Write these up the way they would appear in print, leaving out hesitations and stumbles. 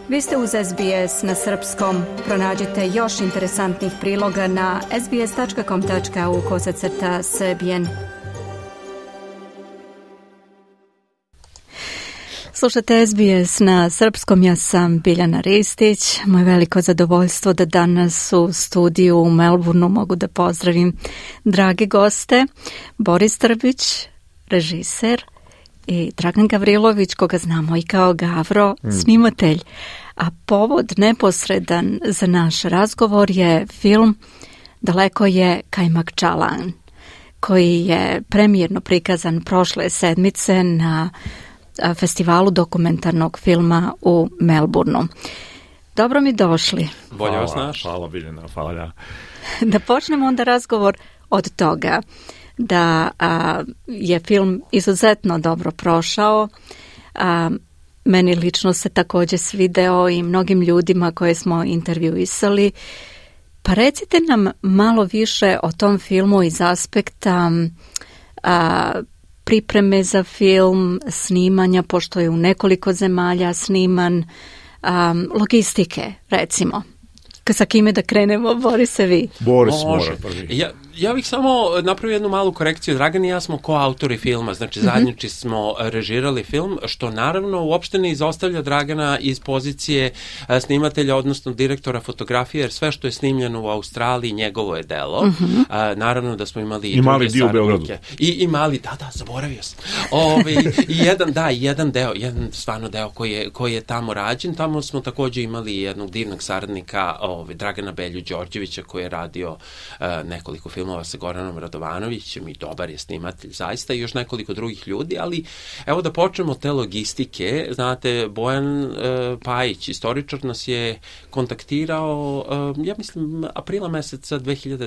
Vi ste uz SBS na srpskom. Pronađite još interesantnih priloga na sbs.com.au/srbijen. Slušate SBS na srpskom, ja sam Biljana Ristić. Moje veliko zadovoljstvo da danas u studiju u Melbourneu mogu da pozdravim drage goste. Boris Trbić, režiser, i Dragan Gavrilović, koga znamo i kao Gavro, snimatelj. A povod neposredan za naš razgovor je film Daleko je Kajmakčalan, koji je premijerno prikazan prošle sedmice na festivalu dokumentarnog filma u Melbourneu. Dobro mi došli. Bolje vas naš. Hvala Biljana, hvala. Da počnemo onda razgovor od toga da je film izuzetno dobro prošao. Meni lično se također svideo i mnogim ljudima koje smo intervjuisali. Pa recite nam malo više o tom filmu iz aspekta pripreme za film, snimanja, pošto je u nekoliko zemalja sniman, logistike, recimo. Sa kime da krenemo, Borise, vi? Boris može prvi. Ja bih samo napravio jednu malu korekciju. Dragan i ja smo koautori filma, znači zajednički smo režirali film, što naravno uopšte ne izostavlja Dragana iz pozicije snimatelja, odnosno direktora fotografije, jer sve što je snimljeno u Australiji njegovo je delo. Naravno da smo imali i mali dio u Beogradu. I mali, da, zaboravio sam. Jedan stvarno deo koji je tamo rađen. Tamo smo također imali jednog divnog saradnika, Dragana Belju Đorđevića, koji je radio nekoliko filmova sa Goranom Radovanovićem i dobar je snimatelj zaista, i još nekoliko drugih ljudi, ali evo da počnemo od te logistike. Znate, Bojan Pajić, istoričar, nas je kontaktirao, ja mislim, aprila meseca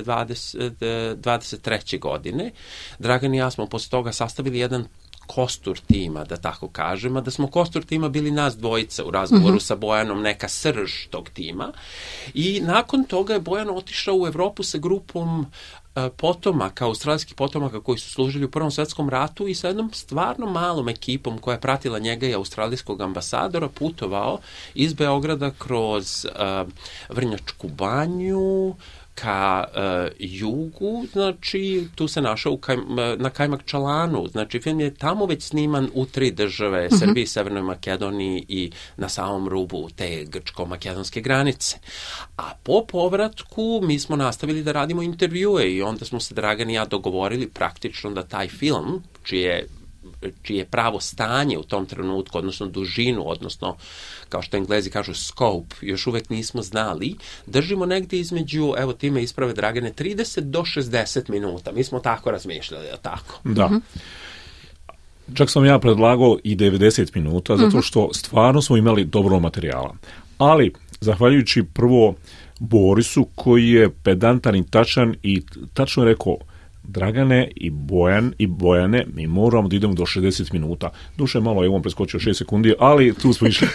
2023. godine. Dragan i ja smo posle toga sastavili jedan kostur tima, da tako kažem, a da smo kostur tima bili nas dvojica u razgovoru sa Bojanom, neka srž tog tima. I nakon toga je Bojan otišao u Evropu sa grupom potomaka, australijskih potomaka koji su služili u Prvom svetskom ratu i sa jednom stvarno malom ekipom koja je pratila njega i australijskog ambasadora putovao iz Beograda kroz Vrnjačku banju ka jugu, znači tu se našao na Kajmakčalanu, znači film je tamo već sniman u 3 države, Srbiji, Severnoj Makedoniji i na samom rubu te grčko-makedonske granice. A po povratku mi smo nastavili da radimo intervjue i onda smo se Dragan i ja dogovorili praktično da taj film, čije pravo stanje u tom trenutku, odnosno dužinu, odnosno, kao što Englezi kažu, scope, još uvek nismo znali, držimo negdje između, evo ti me isprave Dragane, 30 do 60 minuta. Mi smo tako razmišljali, tako? Da. Čak sam ja predlagao i 90 minuta, zato što stvarno smo imali dobro materijala. Ali, zahvaljujući prvo Borisu, koji je pedantan i tačan i tačno je rekao, Dragane i Bojane, mi moramo da idemo do 60 minuta. Duše malo je on preskočio 6 sekundi, ali tu smo išli.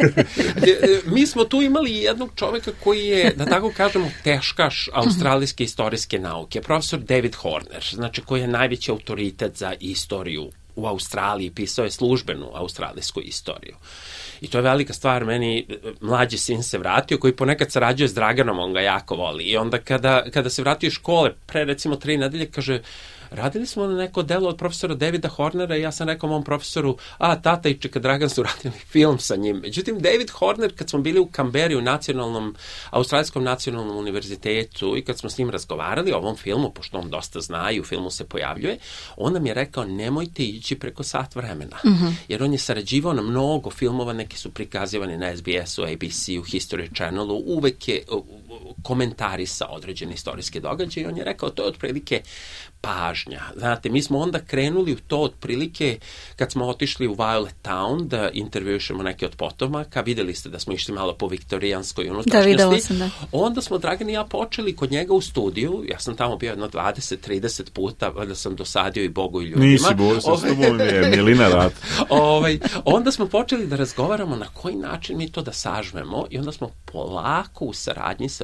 Mi smo tu imali jednog čovjeka koji je, da tako kažemo, teškaš australijske istorijske nauke, profesor David Horner, znači koji je najveći autoritet za istoriju u Australiji, pisao je službenu australijsku istoriju. I to je velika stvar, meni mlađi sin se vratio, koji ponekad sarađuje s Draganom, on ga jako voli. I onda kada se vratio iz škole, pre recimo 3 nedelje, kaže, radili smo na neko delo od profesora Davida Hornera i ja sam rekao mom profesoru, tata i čeka Dragan su radili film sa njim. Međutim, David Horner, kad smo bili u Kamberi, u Australijskom nacionalnom univerzitetu i kad smo s njim razgovarali o ovom filmu, pošto on dosta zna i u filmu se pojavljuje, on nam je rekao, nemojte ići preko sat vremena. Jer on je sarađivao na mnogo filmova, neki su prikazivani na SBS-u, ABC-u, History Channelu, uvek je komentarisao određene istorijske događaje i on je rekao, to je otprilike pažnja. Znate, mi smo onda krenuli u to otprilike kad smo otišli u Violet Town da intervjušemo neke od potomaka, videli ste da smo išli malo po viktorijanskoj unutrašnjosti. Da, videla sam, da. Onda smo Dragan i ja počeli kod njega u studiju, ja sam tamo bio jedno 20-30 puta, da sam dosadio i Bogu i ljudima. Nisi Boris, s tobom je Milina rad. Onda smo počeli da razgovaramo na koji način mi to da sažmemo i onda smo polako u saradnji sa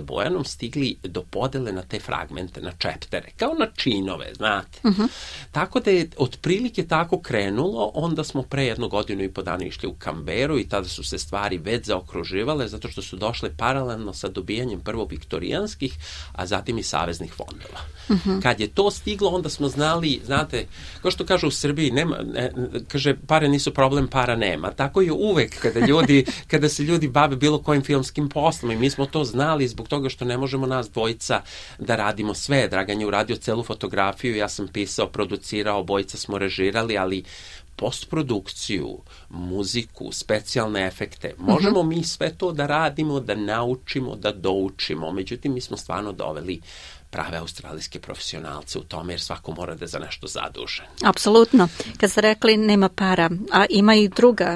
sa Bojanom stigli do podele na te fragmente, na čeptere, kao na činove, znate. Tako da je otprilike tako krenulo, onda smo pre 1 godinu i po dana išli u Kamberu i tada su se stvari već zaokruživale zato što su došle paralelno sa dobijanjem prvo viktorijanskih, a zatim i saveznih fondova. Kad je to stiglo, onda smo znali, znate, kao što kažu u Srbiji, kaže, pare nisu problem, para nema. Tako je uvek kada se ljudi bave bilo kojim filmskim poslom i mi smo to znali zbog toga što ne možemo nas dvojica da radimo sve. Dragan je uradio celu fotografiju, ja sam pisao, producirao, obojica smo režirali, ali postprodukciju, muziku, specijalne efekte, možemo mi sve to da radimo, da naučimo, da doučimo. Međutim, mi smo stvarno doveli prave australijske profesionalce u tome, jer svako mora da je za nešto zadužen. Apsolutno. Kad ste rekli nema para, a ima i druga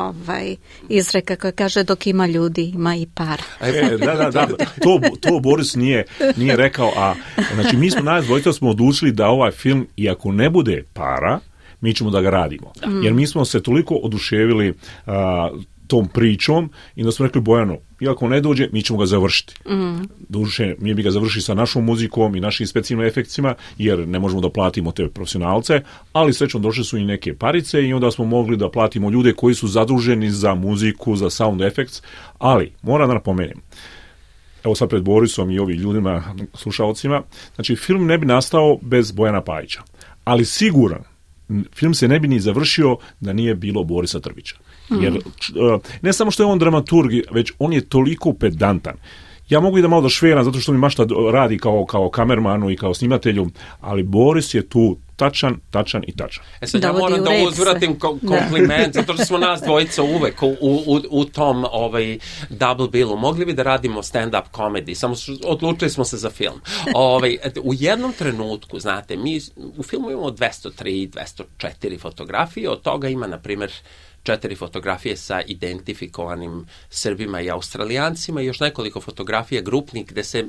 izreka koja kaže dok ima ljudi, ima i para. Da. To Boris nije rekao, a znači mi smo nas dvojica smo odlučili da ovaj film, iako ne bude para, mi ćemo da ga radimo. Jer mi smo se toliko oduševili tom pričom i da smo rekli Bojanu, iako ne dođe, mi ćemo ga završiti. Duše, mi bi ga završili sa našom muzikom i našim specijalnim efektima, jer ne možemo da platimo te profesionalce, ali srećom došle su i neke parice i onda smo mogli da platimo ljude koji su zaduženi za muziku, za sound effects, ali moram da napomenem, evo sad pred Borisom i ovim ljudima, slušalcima, znači film ne bi nastao bez Bojana Pajića, ali siguran, film se ne bi ni završio da nije bilo Borisa Trbića. Jer ne samo što je on dramaturg, već on je toliko pedantan. Ja mogu i da malo da šveram zato što mi mašta radi kao kamermanu i kao snimatelju, ali Boris je tu tačan. Sad ja moram da uzvratim kompliment, zato što smo nas dvojica uvek u tom double billu. Mogli bi da radimo stand-up comedy, samo odlučili smo se za film. U jednom trenutku, znate, mi u filmu imamo 203, 204 fotografije, od toga ima, na primjer, 4 fotografije sa identifikovanim Srbima i Australijancima i još nekoliko fotografija grupnih gde se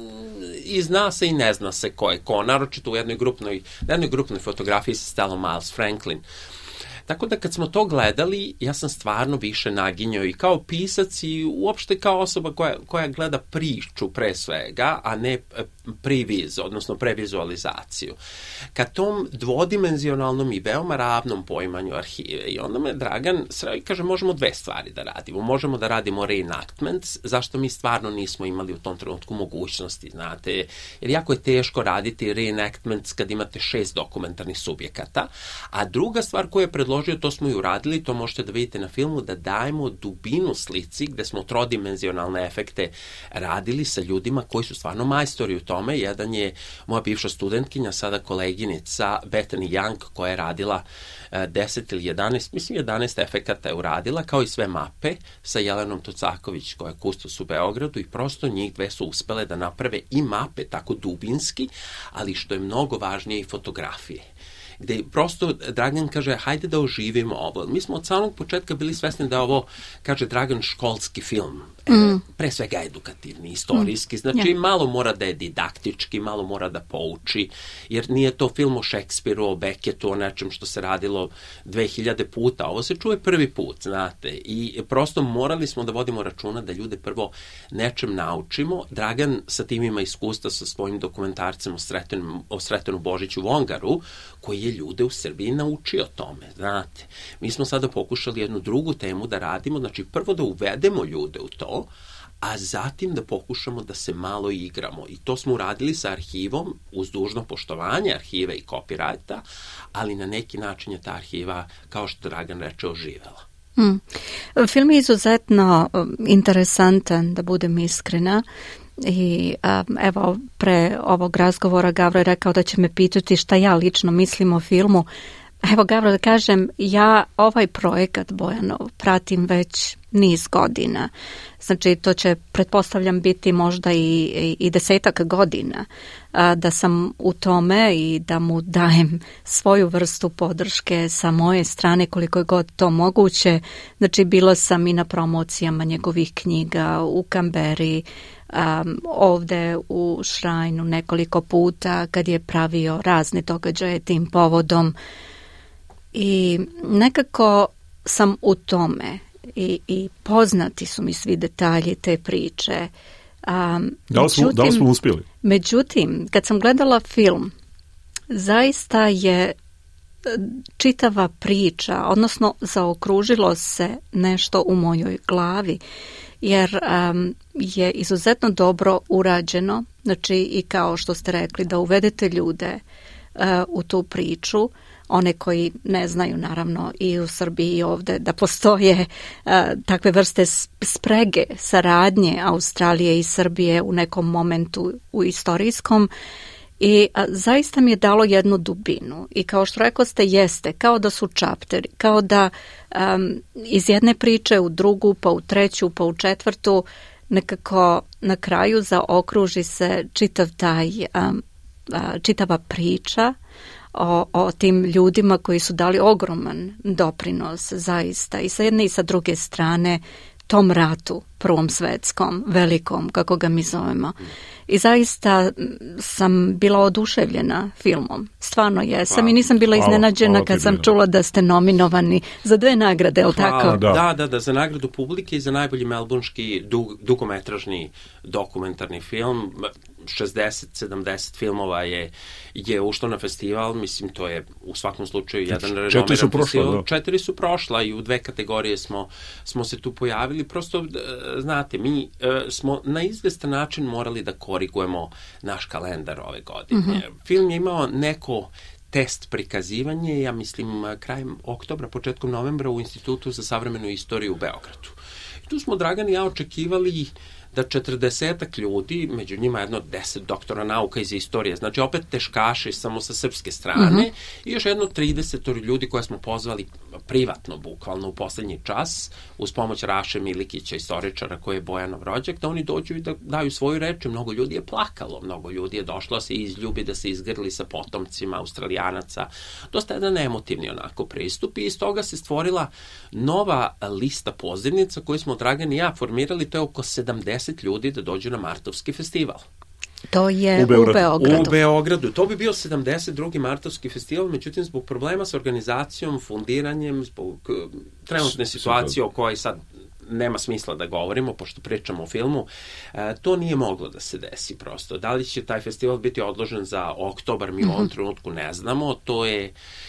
i zna se i ne zna se ko je ko, naročito u jednoj grupnoj fotografiji sa Stellom Miles Franklin. Tako da kad smo to gledali, ja sam stvarno više naginjao i kao pisac i uopšte kao osoba koja gleda priču pre svega, a ne priviz, odnosno previzualizaciju. Ka tom dvodimenzionalnom i veoma ravnom poimanju arhive. I onda me Dragan kaže, možemo 2 stvari da radimo. Možemo da radimo reenactments, zašto mi stvarno nismo imali u tom trenutku mogućnosti, znate, jer jako je teško raditi reenactments kad imate 6 dokumentarnih subjekata. A druga stvar koju je predložio, to smo i uradili, to možete da vidite na filmu, da dajemo dubinu slici gde smo trodimenzionalne efekte radili sa ljudima koji su stvarno majstori u tome. Jedan je moja bivša studentkinja, sada koleginica Bethany Young, koja je radila 10 ili 11, mislim 11 efekata je uradila, kao i sve mape sa Jelenom Tucaković, koja je kustos u Beogradu, i prosto njih 2 su uspele da naprave i mape tako dubinski, ali što je mnogo važnije i fotografije. Gde prosto Dragan kaže, hajde da oživimo ovo. Mi smo od samog početka bili svesni da ovo, kaže Dragan, školski film. Pre svega edukativni, istorijski. Znači, malo mora da je didaktički, malo mora da pouči, jer nije to film o Šekspiru, o Beckettu, o nečem što se radilo 2000 puta. Ovo se čuje prvi put, znate. I prosto morali smo da vodimo računa da ljude prvo nečem naučimo. Dragan sa tim ima iskustva sa svojim dokumentarcem o Sretenu Božiću Vongaru, koji je ljude u Srbiji naučio tome, znate. Mi smo sada pokušali jednu drugu temu da radimo, znači prvo da uvedemo ljude u to, a zatim da pokušamo da se malo igramo. I to smo uradili sa arhivom, uz dužno poštovanje arhive i copyrighta, ali na neki način je ta arhiva, kao što Dragan reče, oživela. Film je izuzetno interesantan, da budem iskrena. I evo, pre ovog razgovora Gavro je rekao da će me pitati šta ja lično mislim o filmu. Evo, Gavro, da kažem, ja ovaj projekat Bojanov pratim već niz godina. Znači, to će, pretpostavljam, biti možda i 10 godina da sam u tome i da mu dajem svoju vrstu podrške sa moje strane koliko je god to moguće. Znači, bila sam i na promocijama njegovih knjiga u Kamberi, ovde u Šrajnu nekoliko puta kad je pravio razne događaje tim povodom. I nekako sam u tome i poznati su mi svi detalji te priče. Da li smo uspjeli? Međutim, kad sam gledala film, zaista je čitava priča, odnosno zaokružilo se nešto u mojoj glavi, jer je izuzetno dobro urađeno, znači i kao što ste rekli, da uvedete ljude u tu priču, one koji ne znaju naravno i u Srbiji i ovdje da postoje takve vrste sprege, saradnje Australije i Srbije u nekom momentu u istorijskom, i zaista mi je dalo jednu dubinu. I kao što rekao ste, jeste, kao da su čapteri, kao da iz jedne priče u drugu, pa u treću, pa u četvrtu, nekako na kraju zaokruži se čitava priča o tim ljudima koji su dali ogroman doprinos zaista i sa jedne i sa druge strane tom ratu, Prvom svetskom, velikom, kako ga mi zovemo. I zaista sam bila oduševljena filmom. Stvarno jesam i nisam bila iznenađena kad sam čula da ste nominovani za 2 nagrade, je li tako? Da, za nagradu publike i za najbolji melbourneški dugometražni dokumentarni film. 60-70 filmova je ušlo na festival, mislim to je u svakom slučaju jedan renomiran festival. 4 su prošla i u 2 kategorije smo se tu pojavili. Prosto, znate, mi smo na izvestan način morali da korigujemo naš kalendar ove godine. Film je imao neko test prikazivanje, ja mislim krajem oktobra, početkom novembra u Institutu za savremenu istoriju u Beogradu. I tu smo, Dragan i ja, očekivali da 40 ljudi, među njima jedno 10 doktora nauka iz istorije, znači opet teškaši samo sa srpske strane, i još jedno 30 ljudi koje smo pozvali privatno, bukvalno u poslednji čas, uz pomoć Raše Milikića, istoričara koji je Bojanov rođak, da oni dođu i da daju svoju reč. Mnogo ljudi je plakalo, mnogo ljudi je došlo se izljubi, da se izgrli sa potomcima Australijanaca. Dosta jedan emotivni onako pristup, i iz toga se stvorila nova lista pozivnica koju smo, Dragan i ja, formirali. To je oko 70 ljudi da dođu na Martovski festival. To je u Beogradu. U Beogradu. To bi bio 72. Martovski festival, međutim zbog problema sa organizacijom, fundiranjem, zbog trenutne situacije o kojoj sad nema smisla da govorimo, pošto pričamo o filmu, to nije moglo da se desi prosto. Da li će taj festival biti odložen za oktobar, mi u ovom trenutku ne znamo. To je,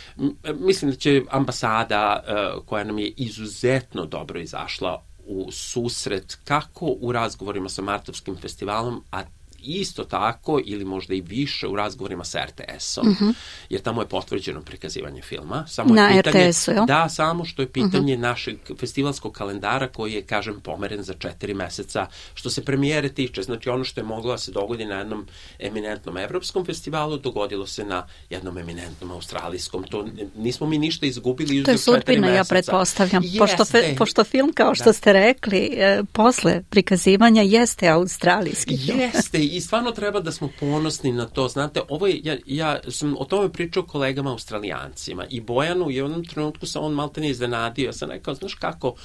mislim da će ambasada, koja nam je izuzetno dobro izašla u susret kako u razgovorima sa Martovskim festivalom, a isto tako ili možda i više u razgovorima sa RTS-om, jer tamo je potvrđeno prikazivanje filma. Samo na RTS-u, jel? Da, samo što je pitanje našeg festivalskog kalendara koji je, kažem, pomeren za 4 meseca što se premijere tiče. Znači ono što je moglo da se dogodi na jednom eminentnom evropskom festivalu, dogodilo se na jednom eminentnom australijskom. To nismo mi ništa izgubili. To je sudbina, ja pretpostavljam. Pošto film, kao što ste rekli, posle prikazivanja jeste australijski film. Jeste, i stvarno treba da smo ponosni na to. Znate, ovo je, ja sam o tome pričao kolegama Australijancima i Bojanu, i u jednom trenutku sam on maltene iznenadio. Ja sam rekao, znaš kako,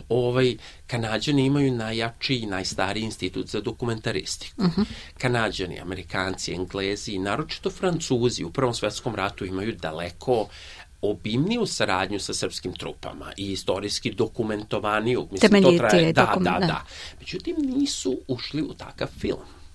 Kanađani imaju najjači i najstariji institut za dokumentaristiku. Kanađani, Amerikanci, Englezi i naročito Francuzi u Prvom svetskom ratu imaju daleko obimniju saradnju sa srpskim trupama i istorijski dokumentovaniju. Mislim, to traje, da. Međutim, nisu ušli u takav film.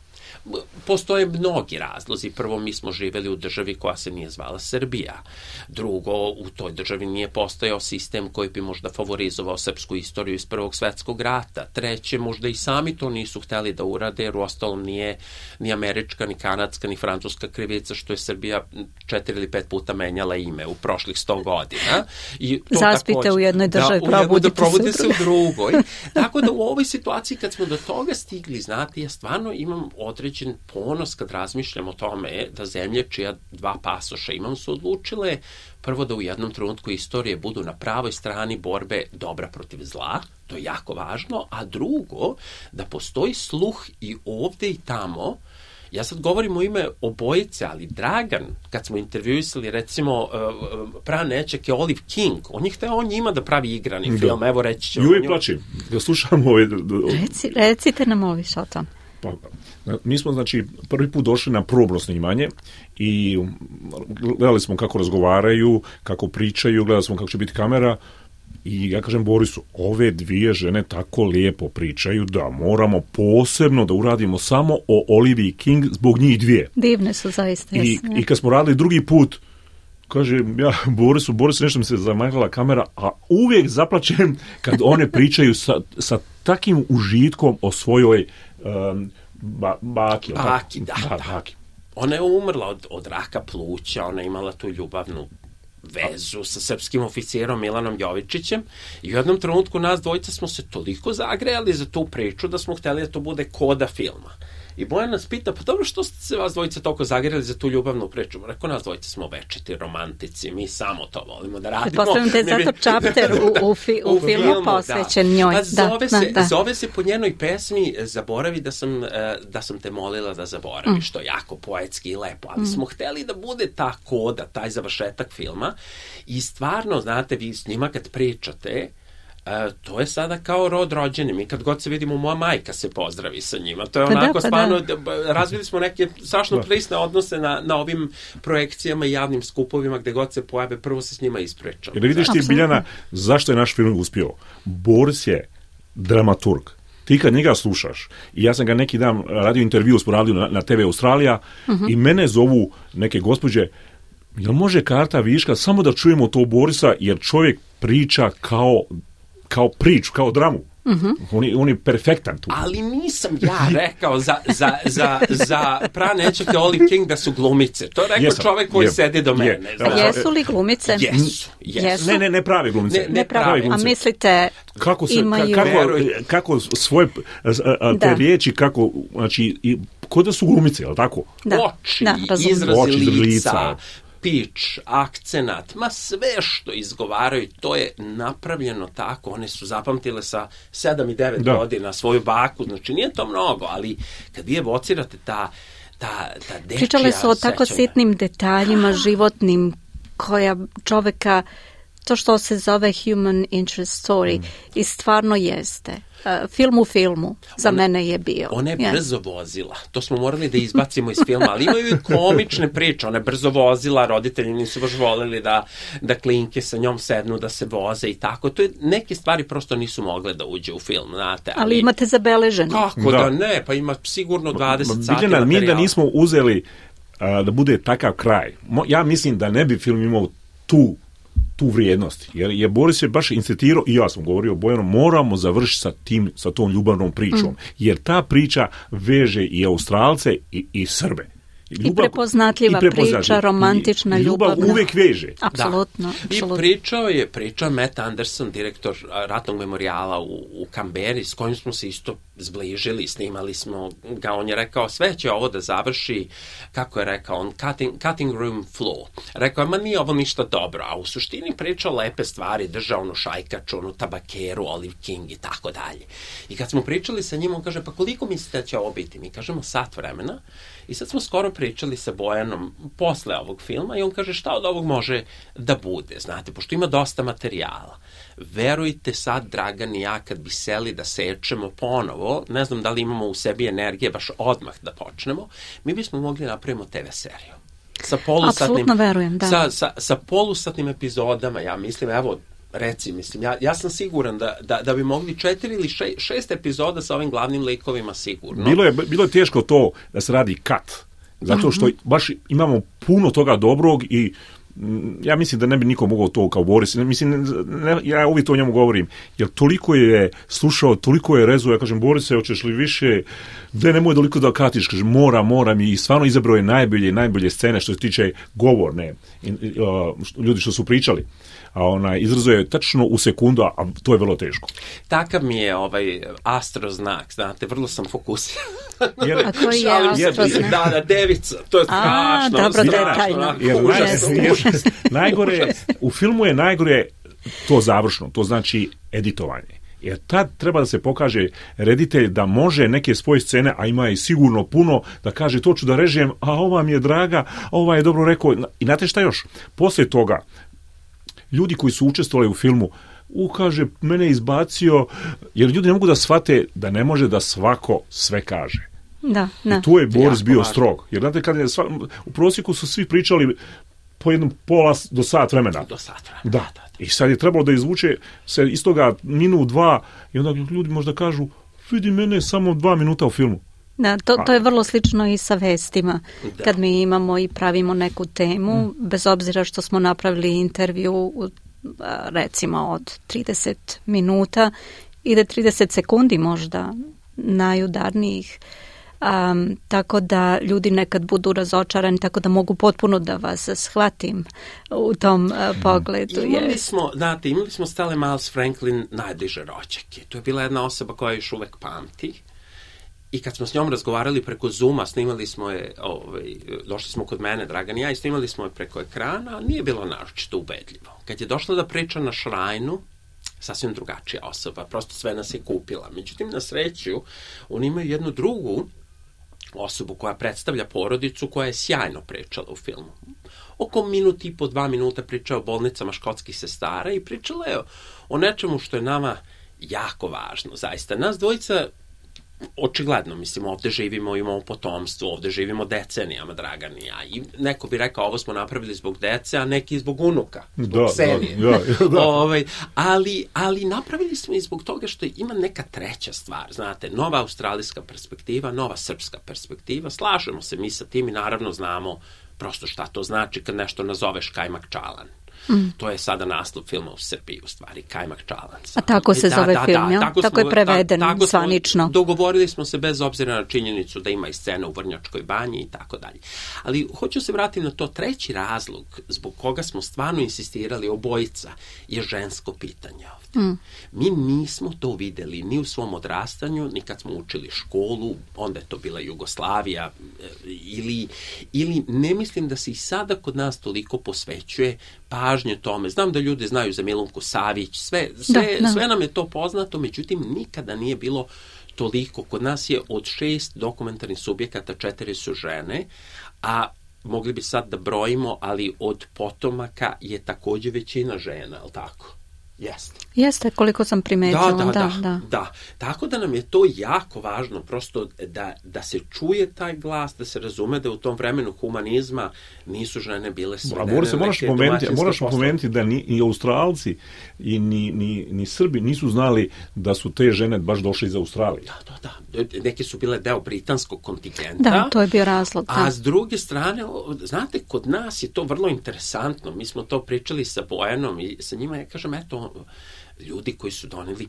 Postoje mnogi razlozi. Prvo, mi smo živeli u državi koja se nije zvala Srbija. Drugo, u toj državi nije postojao sistem koji bi možda favorizovao srpsku istoriju iz Prvog svetskog rata. Treće, možda i sami to nisu hteli da urade, jer uostalom nije ni američka, ni kanadska, ni francuska krivica što je Srbija 4 ili 5 puta menjala ime u prošlih 100 godina. I to zaspite u jednoj državi, probudite se u drugoj. Tako da u ovoj situaciji kad smo do toga stigli, znate, ja stvarno imam određen ponos kad razmišljam o tome da zemlje čija 2 pasoša imam su odlučile prvo da u jednom trenutku istorije budu na pravoj strani borbe dobra protiv zla, to je jako važno, a drugo, da postoji sluh i ovde i tamo. Ja sad govorim u ime obojice, ali Dragan, kad smo intervjuisali, recimo, pranečak je Olive King, on je hteo njima da pravi igrani film, evo reći će... Ju i plačim, da slušam Recite nam ovi što tam. Mi smo, znači, prvi put došli na probno snimanje i gledali smo kako razgovaraju, kako pričaju, gledali smo kako će biti kamera I ja kažem Borisu, ove dvije žene tako lijepo pričaju da moramo posebno da uradimo samo o Oliviji King zbog njih dvije. Divne su zaista. I kad smo radili drugi put, kažem ja Borisu, nešto mi se zamagala kamera, a uvijek zaplačem kad one pričaju sa takim užitkom o svojoj baki. Baki, da. Ona je umrla od raka pluća, ona je imala tu ljubavnu vezu sa srpskim oficijerom Milanom Jovičićem i u jednom trenutku nas dvojica smo se toliko zagrejali za tu priču da smo hteli da to bude koda filma. I Bojan nas pita, pa dobro, što ste se vas dvojica toliko zagrejali za tu ljubavnu priču? Rekao, nas dvojica smo večiti romantici, mi samo to volimo da radimo. Pretpostavljam da je zato čapter u filmu posvećen njoj. Zove se po njenoj pesmi Zaboravi da sam te molila da zaboraviš, što je jako poetski i lepo, ali smo hteli da bude ta koda, taj završetak filma i stvarno, znate, vi s njima kad pričate, to je sada kao rod rođeni. Mi kad god se vidimo, moja majka se pozdravi sa njima. To je onako stvarno, razvili smo neke strašno prisne odnose na ovim projekcijama i javnim skupovima gde god se pojave, prvo se s njima ispričam. Jer vidiš ti, Biljana, zašto je naš film uspio? Boris je dramaturg. Ti kad njega slušaš, i ja sam ga neki dan radio intervju, smo radili na TV Australija, i mene zovu neke gospođe, jel može karta viška samo da čujemo to Borisa, jer čovjek priča kao priču, kao dramu. On je perfektan tu. Ali nisam ja rekao za pranečake Olive King da su glumice. To je rekao čovjek koji sedi do mene. Jesu li glumice? Jesu. Ne prave glumice. Ne prave. A mislite kako svoje te riječi, kako, znači, kod da su glumice, je li tako? Oči, izrazi lica, pič, akcenat, sve što izgovaraju, to je napravljeno tako. One su zapamtile sa 7 i 9 godina svoju baku, znači nije to mnogo, ali kad vi evocirate ta dečija pričale su o tako sitnim detaljima, životnim, koja čoveka, to što se zove human interest story, i stvarno jeste. Film u filmu za mene je bio. Ona je brzo vozila. To smo morali da izbacimo iz filma, ali imaju i komične priče. Ona je brzo vozila, roditelji nisu baš voleli da klinke sa njom sednu, da se voze i tako. To je, neke stvari prosto nisu mogle da uđe u film, znate. Ali imate zabeleženo. Kako da ne? Pa ima sigurno 20 sati materijala. Mi da nismo uzeli da bude takav kraj. Ja mislim da ne bi film imao tu vrijednost, jer je Boris je baš insistirao, i ja sam govorio Bojanu, moramo završiti sa tom ljubavnom pričom, jer ta priča veže i Australce i Srbe. I prepoznatljiva priča, romantična, ljubavna. Ljubav uvek veže. Apsolutno. I pričao Matt Anderson, direktor ratnog memorijala u Kamberi, s kojim smo se isto zbližili, snimali smo ga, on je rekao, sve će ovo da završi, kako je rekao, on cutting room floor. Rekao je, ma nije ovo ništa dobro, a u suštini pričao lepe stvari, držao onu šajkaču, onu tabakeru, Olive King i tako dalje. I kad smo pričali sa njim, on kaže, pa koliko mislite da će ovo biti? Mi kažemo sat vremena. I sad smo skoro pričali sa Bojanom posle ovog filma i on kaže šta od ovog može da bude, znate, pošto ima dosta materijala. Verujte sad, Dragan i ja, kad bi seli da sečemo ponovo, ne znam da li imamo u sebi energije baš odmah da počnemo, mi bismo mogli napravimo TV seriju. Apsolutno verujem, da. Sa polusatnim epizodama, ja mislim, evo, ja sam siguran da bi mogli 4 ili 6 epizoda sa ovim glavnim likovima sigurno. Bilo je teško to da se radi cut, zato što baš imamo puno toga dobrog i ja mislim da ne bi niko mogao to kao Boris. Ja uvijek to njemu govorim, jer toliko je slušao, toliko je rezao, ja kažem, Borise, hoćeš li više, da nemoj toliko da katiš, kažem, moram i stvarno izabrao je najbolje scene što se tiče govorne, ljudi što su pričali. A izrazio je tačno u sekundu, a to je vrlo teško. Takav mi je astroznak, znate, vrlo sam fokusiran. A koji je astroznak? Da, devica, to je strašno. Dobro, detaljno. Najgore, u filmu je najgore to završno, to znači editovanje. Jer tad treba da se pokaže reditelj da može neke svoje scene, a ima i sigurno puno, da kaže to ću da režem, a ova mi je draga, ova je dobro rekao. I znate šta još? Poslije toga, ljudi koji su učestvovali u filmu, kaže, mene izbacio, jer ljudi ne mogu da shvate da ne može da svako sve kaže. Da. I tu je Boris bio strog. Jer znate, u prosjeku su svi pričali po jednom pola do sat vremena. Do sat vremena, da. I sad je trebalo da izvuče se iz toga minut, dva, i onda ljudi možda kažu, vidi mene samo 2 minuta u filmu. Da, to je vrlo slično i sa vestima. Da. Kad mi imamo i pravimo neku temu, bez obzira što smo napravili intervju recimo od 30 minuta, ide 30 sekundi možda najudarnijih. Tako da ljudi nekad budu razočarani, tako da mogu potpuno da vas shvatim u tom pogledu. Imali smo Stella Miles Franklin najbliže rođake. To je bila jedna osoba koja još uvek pamti. I kad smo s njom razgovarali preko Zooma, snimali smo je, došli smo kod mene, Dragan i ja, i snimali smo je preko ekrana, nije bilo naročito ubedljivo. Kad je došla da priča na šrajnu, sasvim drugačija osoba, prosto sve nas je kupila. Međutim, na sreću, oni imaju jednu drugu osobu koja predstavlja porodicu, koja je sjajno pričala u filmu. Oko minut i po 2 minuta priča o bolnicama škotskih sestara i pričala je o nečemu što je nama jako važno, zaista. Nas dvojica, očigledno, mislim, ovde živimo, imamo potomstvo, ovde živimo decenijama, Dragan i ja. I neko bi rekao, ovo smo napravili zbog dece, a neki zbog unuka, zbog Ksenije. Ali napravili smo i zbog toga što ima neka treća stvar, znate, nova australijska perspektiva, nova srpska perspektiva, slažemo se mi sa tim i naravno znamo prosto šta to znači kad nešto nazoveš kajmak čalan. To je sada naslov filma u Srbiji, u stvari, Kajmak čalan. A tako se zove film, ja? Tako je preveden zvanično. Dogovorili smo se bez obzira na činjenicu da ima i scena u Vrnjačkoj banji i tako dalje. Ali hoću se vratiti na to, treći razlog zbog koga smo stvarno insistirali obojica je žensko pitanje ovde. Mi nismo to videli ni u svom odrastanju, ni kad smo učili školu, onda je to bila Jugoslavija, ili ne mislim da se i sada kod nas toliko posvećuje pažnje tome. Znam da ljudi znaju za Milunku Savić, sve nam je to poznato, međutim nikada nije bilo toliko. Kod nas je od 6 dokumentarnih subjekata 4 su žene, a mogli bi sad da brojimo, ali od potomaka je takođe većina žena, ali tako? Jeste, koliko sam primetila. Da. Tako da nam je to jako važno, prosto da se čuje taj glas, da se razume da u tom vremenu humanizma nisu žene bile svedene. Moraš pomenuti da ni Australci i ni Srbi nisu znali da su te žene baš došle iz Australije. Da. Neke su bile deo britanskog kontingenta. Da, to je bio razlog. A s druge strane, znate, kod nas je to vrlo interesantno. Mi smo to pričali sa Bojanom i sa njima, ja kažem, eto, ljudi koji su doneli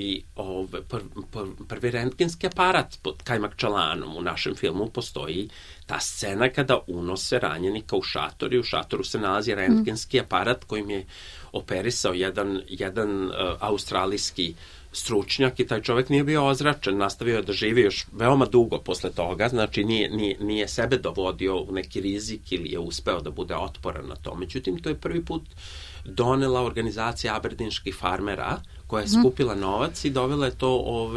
prvi rentgenski aparat pod Kajmak čalanom. U našem filmu postoji ta scena kada unose ranjenika u šator i u šatoru se nalazi rentgenski aparat kojim je operisao jedan australijski stručnjak i taj čovjek nije bio ozračen, nastavio je da živi još veoma dugo posle toga, znači nije sebe dovodio u neki rizik ili je uspeo da bude otporan na to. Međutim, to je prvi put donela organizacija aberdinskih farmera koja je skupila novac i dovela je to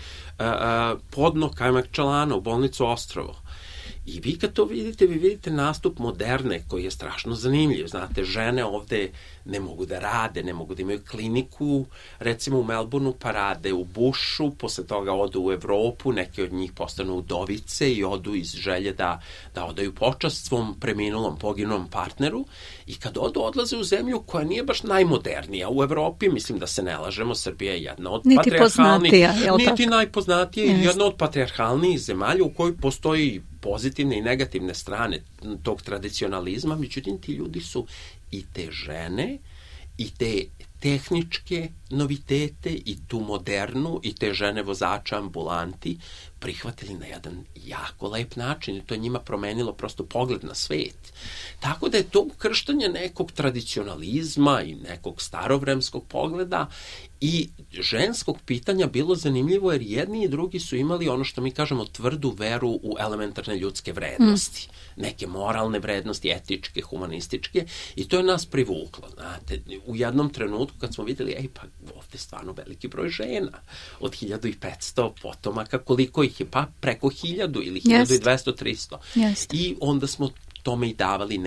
podno Kajmak čalana u bolnicu Ostrovo. I vi kad to vidite, vi vidite nastup moderne koji je strašno zanimljiv. Znate, žene ovde ne mogu da rade, ne mogu da imaju kliniku, recimo u Melbourneu, pa rade u Bushu, posle toga odu u Evropu, neke od njih postanu udovice i odu iz želje da odaju počast svom preminulom, poginulom partneru i kad odlaze u zemlju koja nije baš najmodernija u Evropi, mislim da se ne lažemo, Srbija je jedna od niti najpoznatija, jedna od patrijarhalnijih zemalja u kojoj postoji pozitivne i negativne strane tog tradicionalizma, međutim ti ljudi su i te žene i te tehničke novitete i tu modernu i te žene vozača ambulanti prihvatili na jedan jako lep način i to je njima promenilo prosto pogled na svet. Tako da je to krštanje nekog tradicionalizma i nekog starovremskog pogleda i ženskog pitanja bilo zanimljivo jer jedni i drugi su imali ono što mi kažemo tvrdu veru u elementarne ljudske vrednosti. Neke moralne vrednosti, etičke, humanističke i to je nas privuklo. Znate, u jednom trenutku kad smo videli, pa ovde je stvarno veliki broj žena od 1500 potomaka, koliko ih je, pa preko 1000 ili 1200, 300. I onda smo tome i davali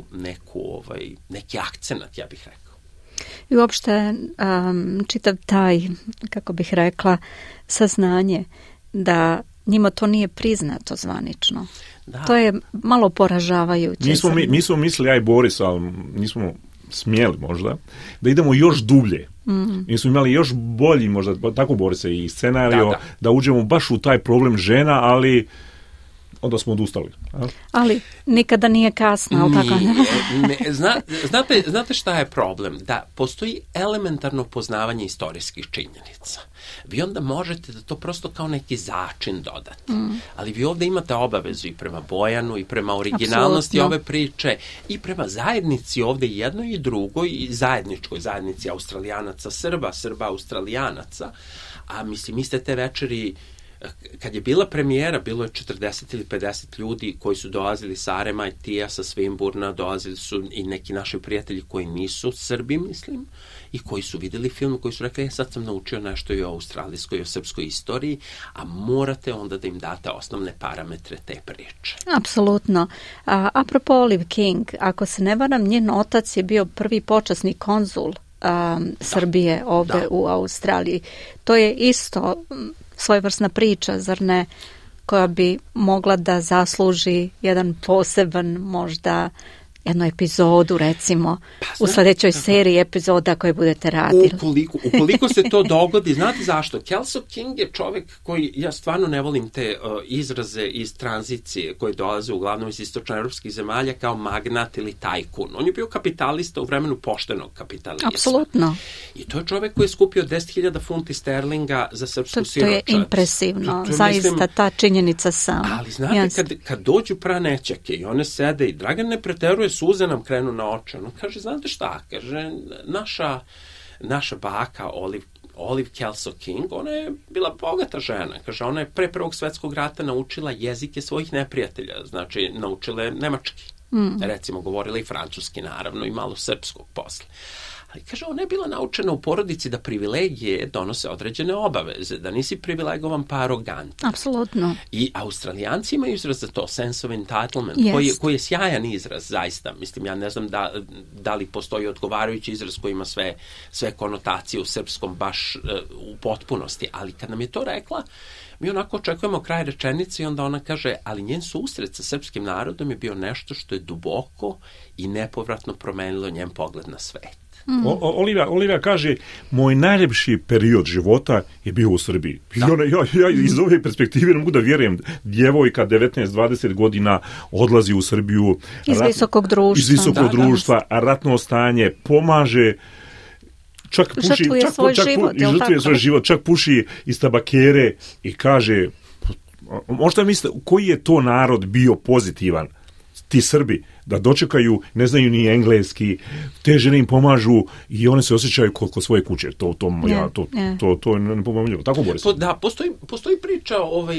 neki akcenat, ja bih rekao. I uopšte čitav taj, kako bih rekla, saznanje da njima to nije priznato zvanično. To je malo poražavajuće. Mi smo mislili, ja i Boris, ali nismo smjeli možda, da idemo još dublje. Mi smo imali još bolji, možda, tako Boris, i scenario, da uđemo baš u taj problem žena, ali onda smo odustali. Ali nikada nije kasno, ali tako? Znate šta je problem? Da postoji elementarno poznavanje istorijskih činjenica. Vi onda možete da to prosto kao neki začin dodate. Ali vi ovdje imate obavezu i prema Bojanu, i prema originalnosti ove priče, i prema zajednici ovdje jednoj i drugoj, i zajedničkoj zajednici Australijanaca, Srba Australijanaca. A mislim, iste te večeri, kad je bila premijera, bilo je 40 ili 50 ljudi koji su dolazili sa RMIT-a, sa Swinburna, dolazili su i neki naši prijatelji koji nisu Srbi, mislim, i koji su vidjeli film, koji su rekli, sad sam naučio nešto i o australijskoj i o srpskoj istoriji, a morate onda da im date osnovne parametre te priče. Apsolutno. Apropo Olive King, ako se ne varam, njen otac je bio prvi počasni konzul Srbije ovdje u Australiji. To je isto svojevrsna priča, zar ne, koja bi mogla da zasluži jedan poseban, možda jednu epizodu, recimo, u sljedećoj seriji epizoda koje budete radili. Ukoliko se to dogodi, znate zašto? Kelso King je čovjek koji, ja stvarno ne volim te izraze iz tranzicije koje dolaze uglavnom iz istočnoevropskih zemalja kao magnat ili tajkun. On je bio kapitalista u vremenu poštenog kapitalizma. Apsolutno. I to je čovjek koji je skupio 10.000 funti sterlinga za srpsku siročad. To je impresivno, zaista ta činjenica sama. Ali znate, kad dođu pranećake i one sede i Dragan ne preteruje, suze nam krenu na oči. Ono kaže, znate šta? Kaže, naša baka Olive Kelso King, ona je bila bogata žena. Kaže, ona je pre Prvog svjetskog rata naučila jezike svojih neprijatelja. Znači, naučila je nemački. Recimo, govorila i francuski, naravno, i malo srpskog posle. Ali kaže, ona je bila naučena u porodici da privilegije donose određene obaveze, da nisi privilegovan pa arogantan. Apsolutno. I Australijanci imaju izraz za to, sense of entitlement, koji je sjajan izraz, zaista. Mislim, ja ne znam da li postoji odgovarajući izraz koji ima sve konotacije u srpskom baš u potpunosti, ali kad nam je to rekla, mi onako očekujemo kraj rečenice i onda ona kaže, ali njen susret sa srpskim narodom je bio nešto što je duboko i nepovratno promenilo njen pogled na svet. Olivia kaže, moj najljepši period života je bio u Srbiji. Ja iz ove perspektive ne mogu da vjerujem. Djevojka 19-20 godina odlazi u Srbiju iz visokog društva, ratno stanje, pomaže, čak puši, žrtvuje svoj život, čak puši iz tabakere i kaže, možda mislite, koji je to narod bio pozitivan? Ti Srbi, da dočekaju, ne znaju ni engleski, te žene im pomažu i one se osjećaju kod svoje kuće. To je nepomamljivo. Tako, Boris? Da, postoji priča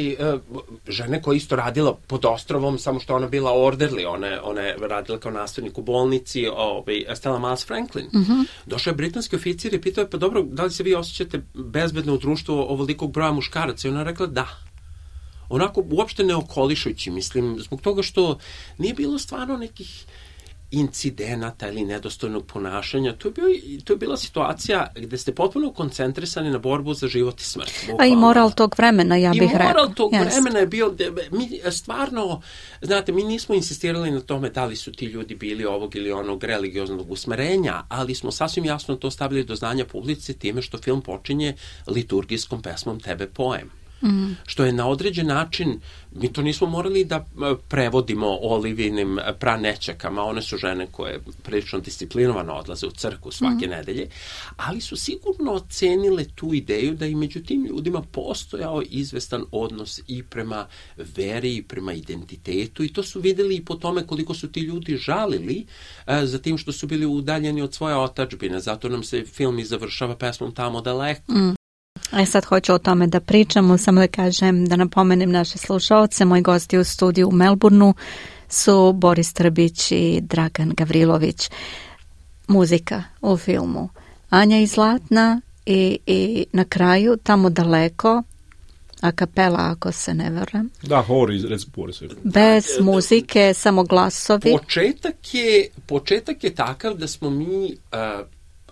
žene koja isto radila pod ostrovom, samo što ona bila orderly, ona je radila kao nastavnik u bolnici, Stella Miles Franklin. Došao je britanski oficir i pitao je, pa dobro, da li se vi osjećate bezbedno u društvu ovolikog broja muškaraca? I ona je rekla da. Onako, uopšte ne okolišujući, mislim, zbog toga što nije bilo stvarno nekih incidenata ili nedostojnog ponašanja. To je bila situacija gde ste potpuno koncentrisani na borbu za život i smrt. A i moral tog vremena, ja bih rekao. I moral tog vremena je bio, mi stvarno, znate, mi nismo insistirali na tome da li su ti ljudi bili ovog ili onog religioznog usmerenja, ali smo sasvim jasno to stavili do znanja publici time što film počinje liturgijskom pesmom Tebe poem. Što je na određen način, mi to nismo morali da prevodimo Olivinim pranećakama, one su žene koje prilično disciplinovano odlaze u crkvu svake nedelje, ali su sigurno ocenile tu ideju da i među tim ljudima postojao izvestan odnos i prema veri i prema identitetu, i to su vidjeli i po tome koliko su ti ljudi žalili za tim što su bili udaljeni od svoje otadžbine, zato nam se film i završava pesmom Tamo daleko. Sad hoću o tome da pričamo, samo da kažem, da napomenem naše slušalce. Moji gosti u studiju u Melbourneu su Boris Trbić i Dragan Gavrilović. Muzika u filmu Anja i Zlatna i na kraju Tamo daleko, a kapela, ako se ne varam. Da, reci Boris. Bez muzike, samo glasovi. Početak je takav da smo mi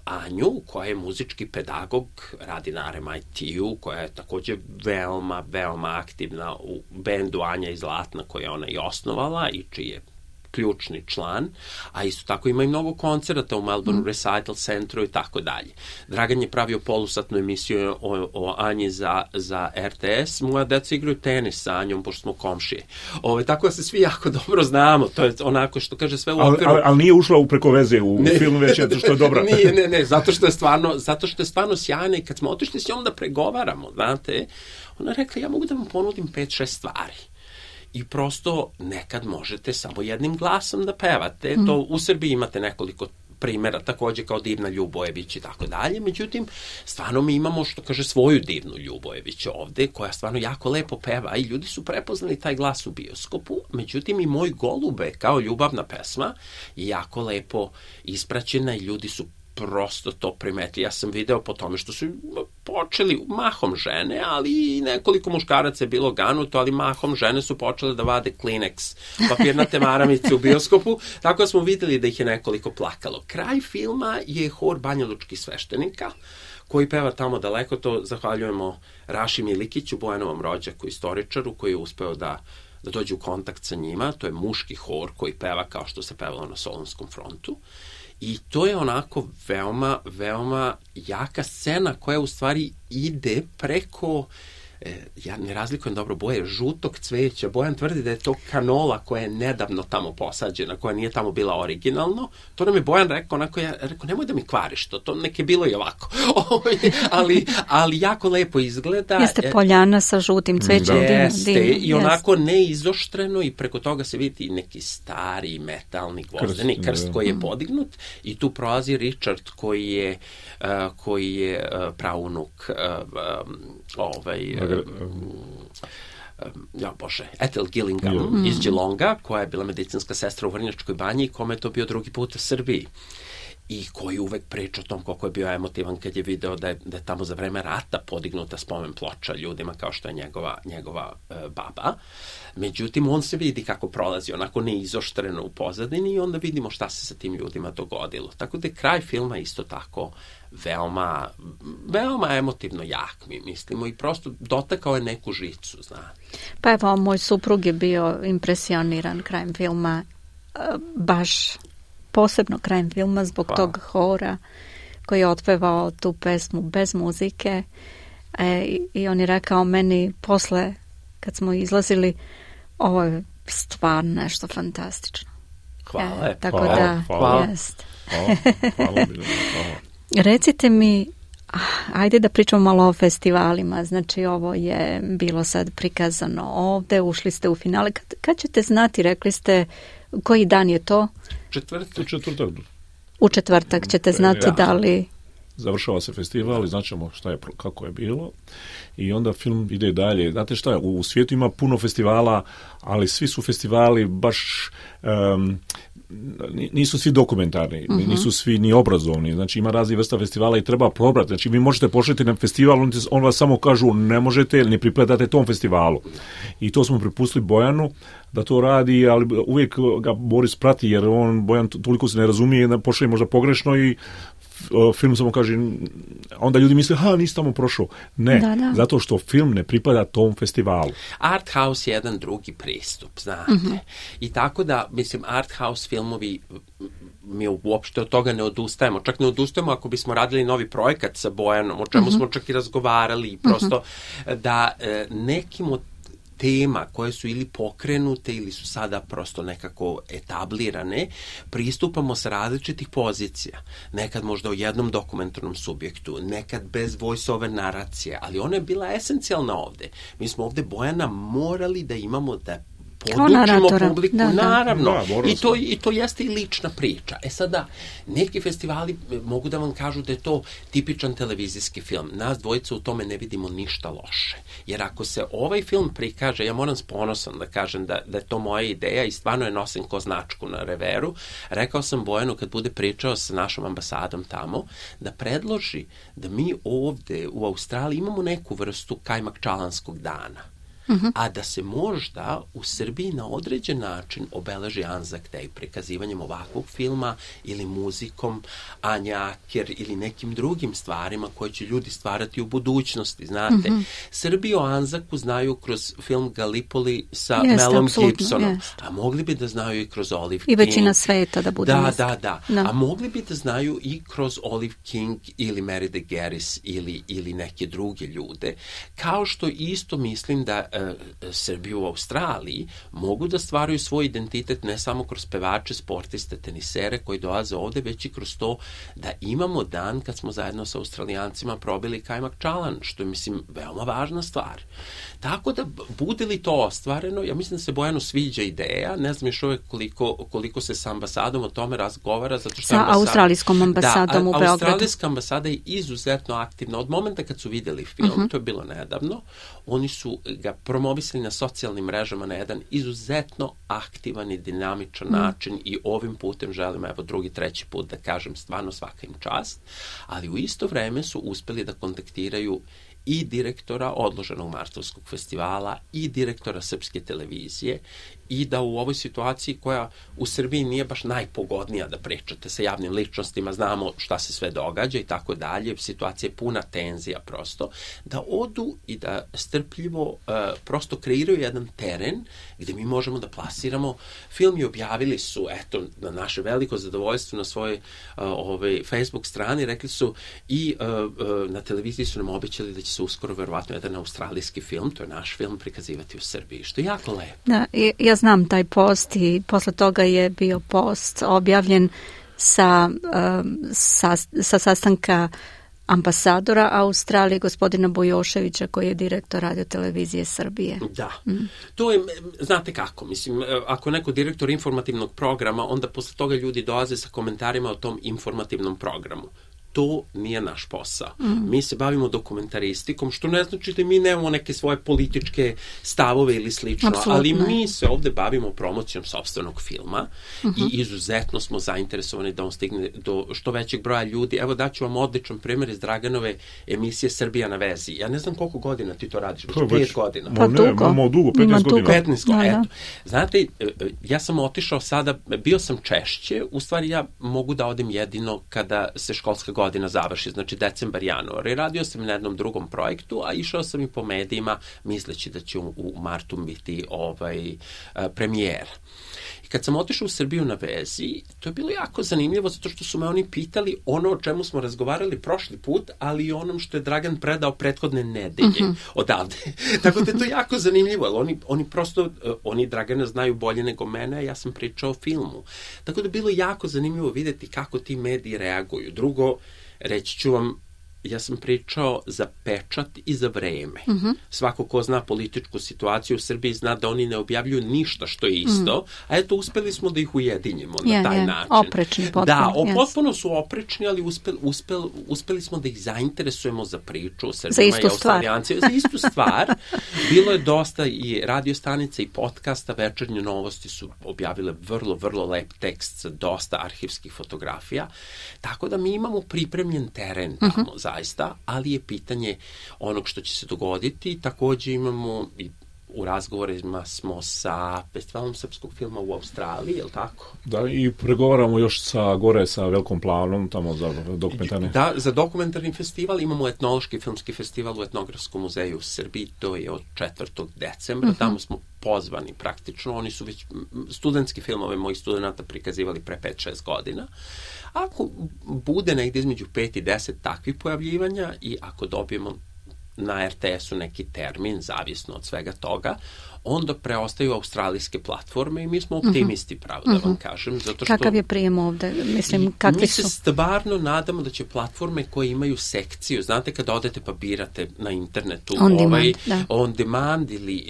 Anju, koja je muzički pedagog, radi na RMIT-u, koja je takođe veoma, veoma aktivna u bendu Anja i Zlatna, koju je ona i osnovala i čiji je ključni član, a isto tako ima i mnogo koncerata u Melbourne Recital Centru i tako dalje. Dragan je pravio polusatnu emisiju o Anji za RTS, moja deca igraju tenis sa Anjom, pošto smo komšije. Tako da se svi jako dobro znamo, to je onako što kaže sve u okviru. Ali nije ušla preko veze u film već, što je dobra. Ne, zato što je stvarno sjajna i kad smo otišli s njom da pregovaramo, znate, ona je rekla, ja mogu da vam ponudim 5-6 stvari. I prosto nekad možete samo jednim glasom da pevate. To u Srbiji imate nekoliko primjera, takođe kao Divna Ljubojević i tako dalje. Međutim, stvarno mi imamo, što kaže, svoju Divnu Ljubojević ovde, koja stvarno jako lepo peva i ljudi su prepoznali taj glas u bioskopu. Međutim, i Moj golube, kao ljubavna pesma, je jako lepo ispraćena i ljudi su prosto to primetili. Ja sam video po tome što su počeli mahom žene, ali i nekoliko muškaraca je bilo ganuto, ali mahom žene su počele da vade Kleenex, papirnate maramice u bioskopu, tako da smo videli da ih je nekoliko plakalo. Kraj filma je hor banjalučkih sveštenika, koji peva tamo daleko, to zahvaljujemo Raši Milikiću, Bojanovom rođaku, istoričaru, koji je uspeo da dođe u kontakt sa njima. To je muški hor koji peva kao što se pevalo na Solunskom frontu. I to je onako veoma, veoma jaka scena koja u stvari ide preko, ja ne razlikujem dobro boje, žutog cveća. Bojan tvrdi da je to kanola koja je nedavno tamo posađena, koja nije tamo bila originalno. To nam je Bojan rekao, onako ja rekao, nemoj da mi kvariš to nek je bilo i ovako. ali jako lepo izgleda. Jeste poljana sa žutim cvećem. Jeste, i onako neizoštreno i preko toga se vidi neki stari metalni gvozdeni krst koji je podignut i tu prolazi Richard koji je praunuk Ethel Gillingham iz Geelonga, koja je bila medicinska sestra u Vrnjačkoj banji i kome je to bio drugi put u Srbiji. I koji uvek priča o tom koliko je bio emotivan kad je video da je tamo za vreme rata podignuta spomen ploča ljudima kao što je njegova baba. Međutim, on se vidi kako prolazi onako neizoštreno u pozadini i onda vidimo šta se sa tim ljudima dogodilo. Tako da je kraj filma isto tako veoma, veoma emotivno jak, mi mislimo, i prosto dotakao je neku žicu, zna. Pa evo, moj suprug je bio impresioniran krajem filma, baš posebno krajem filma zbog tog hora koji je otpevao tu pesmu bez muzike i on je rekao meni posle kad smo izlazili, ovo je stvarno nešto fantastično. Hvala. Hvala. Recite mi, ajde da pričamo malo o festivalima. Znači, ovo je bilo sad prikazano ovde, ušli ste u finale. Kad ćete znati, rekli ste, koji dan je to? Četvrtak. U četvrtak ćete znati da li... Završava se festival i znaćemo šta je, kako je bilo i onda film ide dalje. Znate šta, u svijetu ima puno festivala, ali svi su festivali baš... nisu svi dokumentarni, nisu svi ni obrazovni, znači ima raznih vrsta festivala i treba probrati, znači vi možete pošljeti na festival, on vas samo kažu ne možete ili ne pripadate tom festivalu i to smo prepustili Bojanu da to radi, ali uvijek ga Boris prati jer Bojan toliko se ne razumije, pošle možda pogrešno i film samo kaže, onda ljudi misle, nisi tamo prošao. Ne, zato što film ne pripada tom festivalu. Art house je jedan drugi pristup, znate. I tako da, mislim, art house filmovi, mi uopšte od toga ne odustajemo. Čak ne odustajemo ako bismo radili novi projekat sa Bojanom, o čemu smo čak i razgovarali, prosto da nekim od tema koje su ili pokrenute ili su sada prosto nekako etablirane, pristupamo sa različitih pozicija. Nekad možda u jednom dokumentarnom subjektu, nekad bez voice-over naracije, ali ona je bila esencijalna ovde. Mi smo ovde Bojana morali da imamo da podučimo publiku, naravno. I to jeste i lična priča. Sada, neki festivali mogu da vam kažu da je to tipičan televizijski film. Nas dvojica u tome ne vidimo ništa loše. Jer ako se ovaj film prikaže, ja moram s ponosom da kažem da je to moja ideja i stvarno je nosim ko značku na reveru. Rekao sam Bojanu kad bude pričao sa našom ambasadom tamo, da predloži da mi ovde u Australiji imamo neku vrstu kajmakčalanskog dana. a da se možda u Srbiji na određen način obeleži Anzac Day prikazivanjem ovakvog filma ili muzikom Anja Aker ili nekim drugim stvarima koje će ljudi stvarati u budućnosti, znate. Srbi o Anzacu znaju kroz film Gallipoli sa Melom Gibsonom, a mogli bi da znaju i kroz Olive King. I većina sveta da bude. Da. A mogli bi da znaju i kroz Olive King ili Mary DeGaris ili neke druge ljude. Kao što isto mislim da Srbi u Australiji mogu da stvaraju svoj identitet ne samo kroz pevače, sportiste, tenisere koji dolaze ovde, već i kroz to da imamo dan kad smo zajedno sa Australijancima probili kajmak čalan, što je, mislim, veoma važna stvar. Tako da, bude li to ostvareno, ja mislim da se Bojanu sviđa ideja, ne znam još uvek koliko se sa ambasadom o tome razgovara, zato što sa australijskom ambasadom u Beogradu. Australijska ambasada je izuzetno aktivna. Od momenta kad su videli film, to je bilo nedavno, oni su ga promovisali na socijalnim mrežama na jedan izuzetno aktivan i dinamičan način i ovim putem želim, evo drugi, treći put da kažem, stvarno svaka im čast, ali u isto vreme su uspeli da kontaktiraju i direktora odloženog Martovskog festivala i direktora Srpske televizije i da u ovoj situaciji koja u Srbiji nije baš najpogodnija da pričate sa javnim ličnostima, znamo šta se sve događa i tako dalje, situacija je puna tenzija prosto, da odu i da strpljivo prosto kreiraju jedan teren gde mi možemo da plasiramo film i objavili su, eto, na naše veliko zadovoljstvo na svojoj Facebook strani, rekli su i na televiziji su nam obećali da će se uskoro verovatno jedan australijski film, to je naš film, prikazivati u Srbiji, što je jako lepo. Da, ja znam taj post i posle toga je bio post objavljen sa sastanka ambasadora Australije, gospodina Bojoševića, koji je direktor radiotelevizije Srbije. Da. To je, znate kako, mislim, ako neko direktor informativnog programa, onda posle toga ljudi dolaze sa komentarima o tom informativnom programu. To nije naš posao. Mi se bavimo dokumentaristikom, što ne znači da mi nemamo neke svoje političke stavove ili slično, ali mi se ovde bavimo promocijom sopstvenog filma i izuzetno smo zainteresovani da on stigne do što većeg broja ljudi. Evo daću vam odličan primjer iz Draganove emisije Srbija na vezi. Ja ne znam koliko godina ti to radiš, 5 godina. Pa dugo. 15 godina. 15 godina, eto. Znate, ja sam otišao sada, bio sam češće, u stvari ja mogu da odem jedino kada se školska godina završi, znači decembar, januar. I radio sam na jednom drugom projektu, a išao sam i po medijima misleći da će u martu biti premijera. I kad sam otišao u Srbiju na vezi, to je bilo jako zanimljivo zato što su me oni pitali ono o čemu smo razgovarali prošli put, ali i onom što je Dragan predao prethodne nedelje odavde. Tako da je to jako zanimljivo, ali oni Dragana znaju bolje nego mene, a ja sam pričao o filmu. Tako da je bilo jako zanimljivo videti kako ti mediji reaguju. Drugo, reći ću vam, ja sam pričao za pečat i za vreme. Svako ko zna političku situaciju u Srbiji zna da oni ne objavljuju ništa što je isto, a eto, uspeli smo da ih ujedinimo na taj način. Oprečni potpuno. Da, potpuno su oprečni, ali uspeli smo da ih zainteresujemo za priču Srbima i Australijancima. Za istu stvar. Bilo je dosta i radio stanica i podcasta, Večernje novosti su objavile vrlo, vrlo lep tekst sa dosta arhivskih fotografija, tako da mi imamo pripremljen teren tamo, zaista, ali je pitanje onog što će se dogoditi. Takođe imamo i u razgovorima smo sa Festivalom srpskog filma u Australiji, je li tako? Da, i pregovaramo još sa Velikom Planom, tamo za dokumentarni. Da, za dokumentarni festival imamo etnološki filmski festival u Etnografskom muzeju u Srbiji, to je od 4. decembra, tamo smo pozvani praktično, oni su već studentski filmove mojih studenta prikazivali pre 5-6 godina. Ako bude negdje između 5 i 10 takvih pojavljivanja i ako dobijemo na RTS-u neki termin, zavisno od svega toga, onda preostaju australijske platforme i mi smo optimisti, pravo da vam kažem. Zato što kakav je prijem ovde? Mislim, kakvi su? Mi se stvarno nadamo da će platforme koje imaju sekciju, znate kada odete pa birate na internetu on demand ili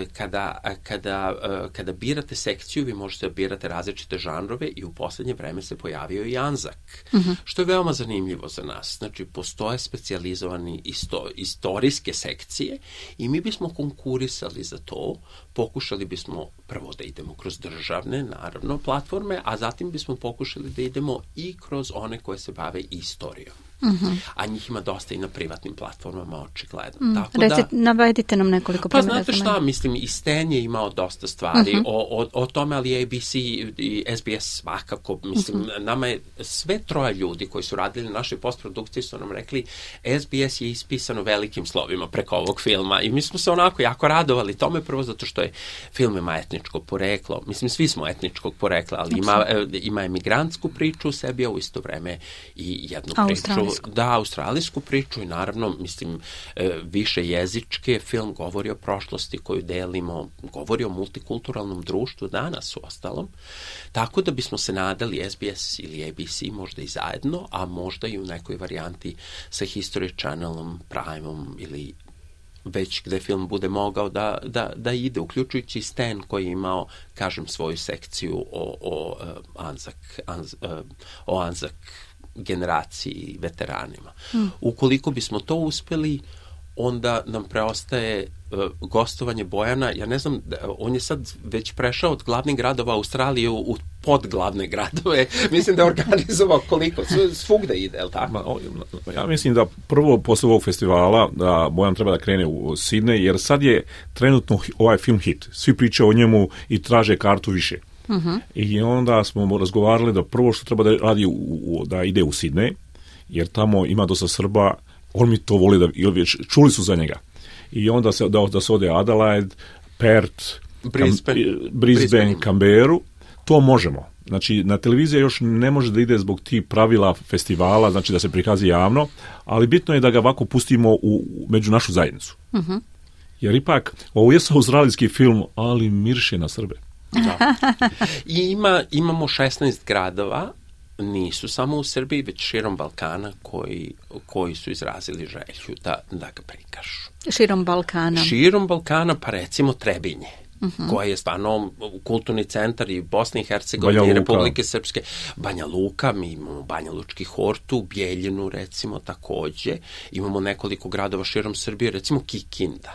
kada birate sekciju, vi možete birate različite žanrove i u poslednje vreme se pojavio i Anzac, što je veoma zanimljivo za nas. Znači, postoje specijalizovani istorijske sekcije i mi bismo konkurisali za to. Pokušali bismo prvo da idemo kroz državne, naravno, platforme, a zatim bismo pokušali da idemo i kroz one koje se bave istorijom. A njih ima dosta i na privatnim platformama, očigledno. Tako navedite nam nekoliko primjera. Pa znate šta, mislim, i Stan je imao dosta stvari o tome, ali ABC i SBS svakako, mislim, nama je sve troje ljudi koji su radili na našoj postprodukciji su nam rekli SBS je ispisano velikim slovima preko ovog filma i mi smo se onako jako radovali tome, prvo zato što je film ima etničko poreklo, mislim, svi smo etničkog porekla, ali ima emigrantsku priču u sebi, a u isto vreme i jednu priču, australijsku priču i naravno, mislim, više jezičke, film govori o prošlosti koju delimo, govori o multikulturalnom društvu danas u ostalom, tako da bismo se nadali SBS ili ABC možda i zajedno, a možda i u nekoj varijanti sa History Channelom, Primeom ili već gde film bude mogao da ide, uključujući Stan koji je imao, kažem, svoju sekciju o Anzac generaciji i veteranima. Ukoliko bismo to uspeli, onda nam preostaje gostovanje Bojana, ja ne znam, on je sad već prešao od glavnih gradova Australije u podglavne gradove, mislim da je organizovao koliko, svugde ide, je li tako? Ja mislim da prvo posle ovog festivala da Bojan treba da krene u Sidney, jer sad je trenutno ovaj film hit, svi pričaju o njemu i traže kartu više. I onda smo razgovarali da prvo što treba da radi da ide u Sidney, jer tamo ima dosta Srba, on mi to voli čuli su za njega. I onda da se ode Adelaide, Perth, Brisbane, Canberru, to možemo. Znači, na televiziji još ne može da ide zbog tih pravila festivala, znači da se prikazi javno, ali bitno je da ga ovako pustimo među našu zajednicu. Jer ipak, ovo je australijski film, ali mirše na Srbe. Da. I imamo 16 gradova, nisu samo u Srbiji, već širom Balkana koji su izrazili želju da ga prikažu. Širom Balkana? Širom Balkana, pa recimo Trebinje, koja je stvarno kulturni centar i Bosne i Hercegovine i Republike Srpske. Banja Luka, mi imamo Banja Lučki Hortu, Bijeljinu recimo takođe. Imamo nekoliko gradova širom Srbije, recimo Kikinda,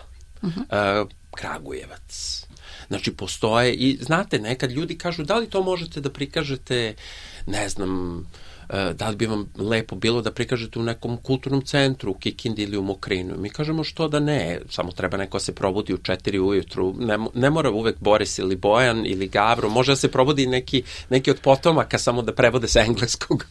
Kragujevac. Znači, postoje i, znate, nekad ljudi kažu da li to možete da prikažete, ne znam, da li bi vam lepo bilo da prikažete u nekom kulturnom centru, u Kikindi ili u Mokrinu. Mi kažemo što da ne, samo treba neko se probudi u 4 ujutru, ne mora uvek Boris ili Bojan ili Gavro, može da se probudi neki od potomaka samo da prevode sa engleskog.